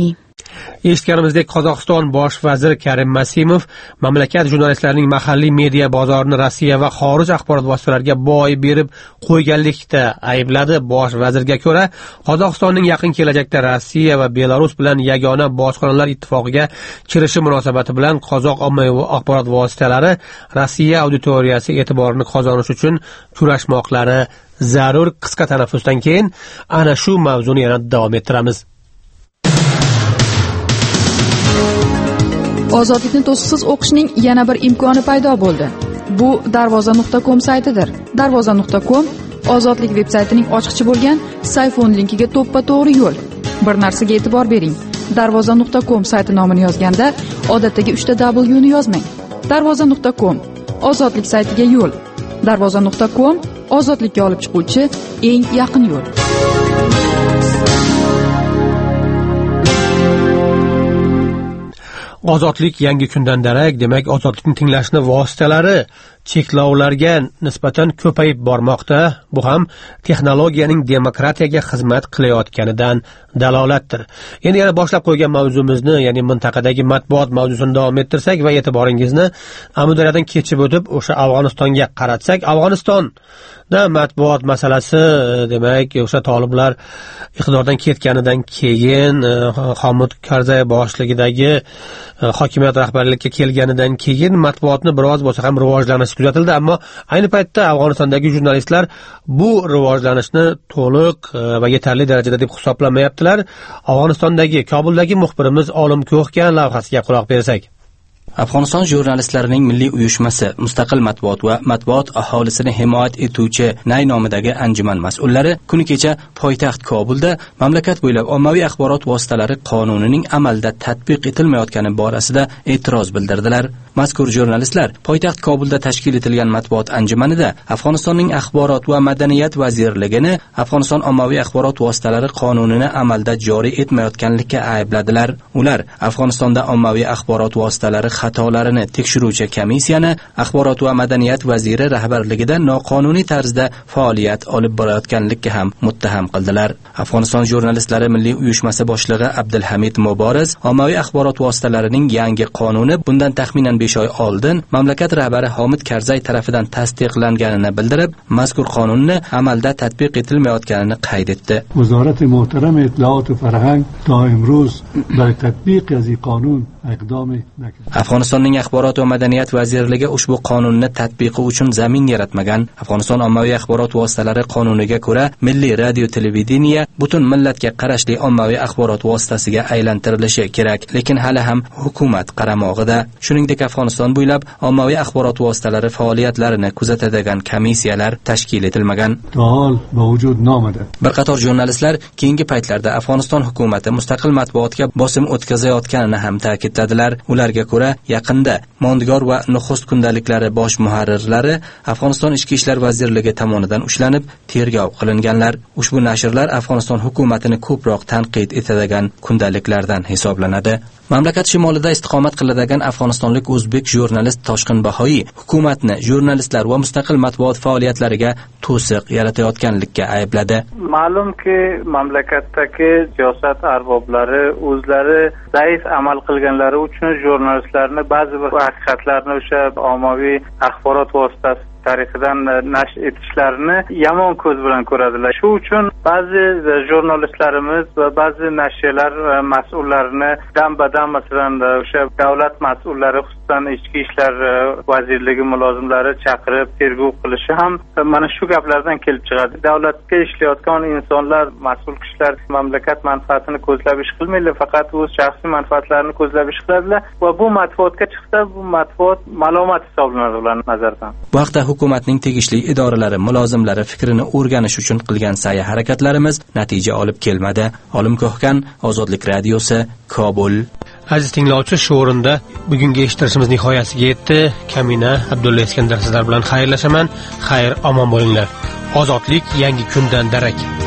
Eshitganimizdek, Qozog'iston bosh vaziri Karim Masimov mamlakat jurnalistlarining mahalliy media bozorini Rossiya va xorij axborot vositalariga boy berib qo'yganlikda aybladi. Bosh vazirga ko'ra, Qozog'istonning yaqin kelajakda Rossiya va Belarus bilan yagona bojxonalar ittifoqiga kirishi munosabati bilan qozoq ommaviy axborot vositalari Rossiya auditoriyasi e'tiborini qozonish uchun kurashmoqlari zarur. Qisqa tanaffusdan keyin ana shu mavzuni yana davom ettiramiz. Ozodlikni to'siqsiz o'qishning yana bir imkoni paydo bo'ldi. Bu darvoza.com saytidir. Darvoza.com Ozodlik veb-saytining ochiqchi bo'lgan sayfon linkiga to'ppa-to'g'ri yo'l. Bir narsaga e'tibor bering. Darvoza.com sayti nomini yozganda odatdagi 3 ta W ni yozmang. Darvoza.com Ozodlik saytiga yo'l. Darvoza.com ozodlikka olib chiquvchi eng yaqin yo'l. Ozodlik yangi kundan darak, demak, ozodlikni tinglashni vositalari cheklovlarga nisbatan ko'payib bormoqda. Bu ham texnologiyaning demokratiyaga xizmat qilayotganidan dalolatdir. Endi yana boshlab qo'ygan mavzumizni, ya'ni mintaqadagi matbuot mavzusini davom ettirsak va e'tiboringizni Amudariyadan kechib o'tib o'sha Afg'onistonga qaratsak, Afg'onistonda matbuot masalasi, demak, o'sha toliblar iqtidordan ketganidan keyin Hamid Karzay boshligidagi hokimiyat rahbarlikka kelganidan keyin matbuotni biroz bo'lsa ham rivojlanish kuzatildi, ammo ayni paytda Afg'onistondagi jurnalistlar bu rivojlanishni to'liq va yetarli darajada deb hisoblamayaptilar. Afg'onistondagi, Kobuldagi muxbirimiz Olim Ko'xgan lavhasiga quloq bersak. Afg'oniston jurnalistlarining milliy uyushmasi Mustaqil matbuot va matbuot aholisini himoyat etuvchi NAY nomidagi anjuman mas'ullari kuni kecha poytaxt Kobulda mamlakat bo'ylab ommaviy axborot vositalari qonunining amalda tatbiq etilmayotgani borasida e'tiroz bildirdilar. Mazkur jurnalistlar poytaxt Kobulda tashkil etilgan matbuot anjumanida Afg'onistonning axborot va madaniyat vazirligini Afg'oniston ommaviy axborot vositalari qonunini amalda joriy etmayotganlikka aybladilar. Ular Afg'onistonda ommaviy axborot vositalari xatolarini tekshiruvchi komissiyani axborot va madaniyat vaziri rahbarligida noqonuniy tarzda faoliyat olib borayotganlikka ham muttaham qildilar. Afg'oniston jurnalistlari milliy uyushmasi boshlig'i Abdulhamid Muboraz ommaviy axborot vositalarining yangi qonuni bundan taxminan 5 oy oldin mamlakat rahbari Hamid Karzay tarafidan tasdiqlanganini bildirib, mazkur qonunni amalda tatbiq etilmayotganini qayd etdi. Vazorat muhtaram Itloot va Farhang ta imroz bar tatbiq az in qonun iqdomi nakirdi. Afg'onistonning axborot va madaniyat vazirligi ushbu qonunni tatbiqi uchun zamin yaratmagan. Afg'oniston ommaviy axborot vositalari qonuniga ko'ra, milliy radio televideniya butun millatga qarashli ommaviy axborot vositasiga aylantirilishi kerak, lekin hali ham hukumat qaramog'ida. Shuningdek, Afg'oniston bo'ylab ommaviy axborot vositalari faoliyatlarini kuzatadigan komissiyalar tashkil etilmagan. Bir qator jurnalistlar keyingi paytlarda Afg'oniston hukumati mustaqil matbuotga bosim o'tkazayotganini ham ta'kidladilar. Ularga ko'ra, yaqinda Mondgor va Nuxust kundaliklari bosh muharrirlari Afg'oniston Ichki ishlar vazirligi tomonidan ushlanib, tergov qilinganlar. Ushbu nashrlar Afg'oniston hukumatini ko'proq tanqid etadigan kundaliklardan hisoblanadi. Mamlakat shimolida istiqomat qiladigan afg'onistonlik o'zbek jurnalist Toshqin Bahoyi hukumatni jurnalistlar va mustaqil matbuot faoliyatlariga to'siq yaratayotganlikka aybladi. Ma'lumki, mamlakatdagi siyosat arboblari o'zlari zaif amal qilganlari uchun jurnalistlarni ba'zi bir haqiqatlarni o'sha ommaviy axborot vositasi tarixidan nashr etishlarini yomon ko'z bilan ko'radilar. Shu uchun ba'zi jurnalistlarimiz va ba'zi nashrlar mas'ullarini dam-badam, masalan, o'sha davlat mas'ullari, xususan ichki ishlar vazirligi mulozimlari chaqirib tergov qilishi ham mana shu gaplardan kelib chiqadi. Davlatga ishlayotgan insonlar, mas'ul kishilar mamlakat manfaatini ko'zlab ish qilmaydilar, faqat o'z shaxsiy manfaatlarini ko'zlab ish qiladilar va bu matbuotga chiqsa, bu matbuot malomat hisoblanadi ularning nazaridan. Bu vaqtda hukumatning tegishli idoralari mulozimlari fikrini o'rganish uchun qilgan sa'y harakatlarimiz natija olib kelmadi. Olim Ko'xgan, Ozodlik radiosi, Kobul. Aziz tinglovchi, shu o'rinda bugungi eshittirishimiz nihoyasiga yetdi. Kamina Abdulla Iskandar sizlar bilan xayrlashaman. Xayr, omon bo'linglar. Ozodlik yangi kundan darak.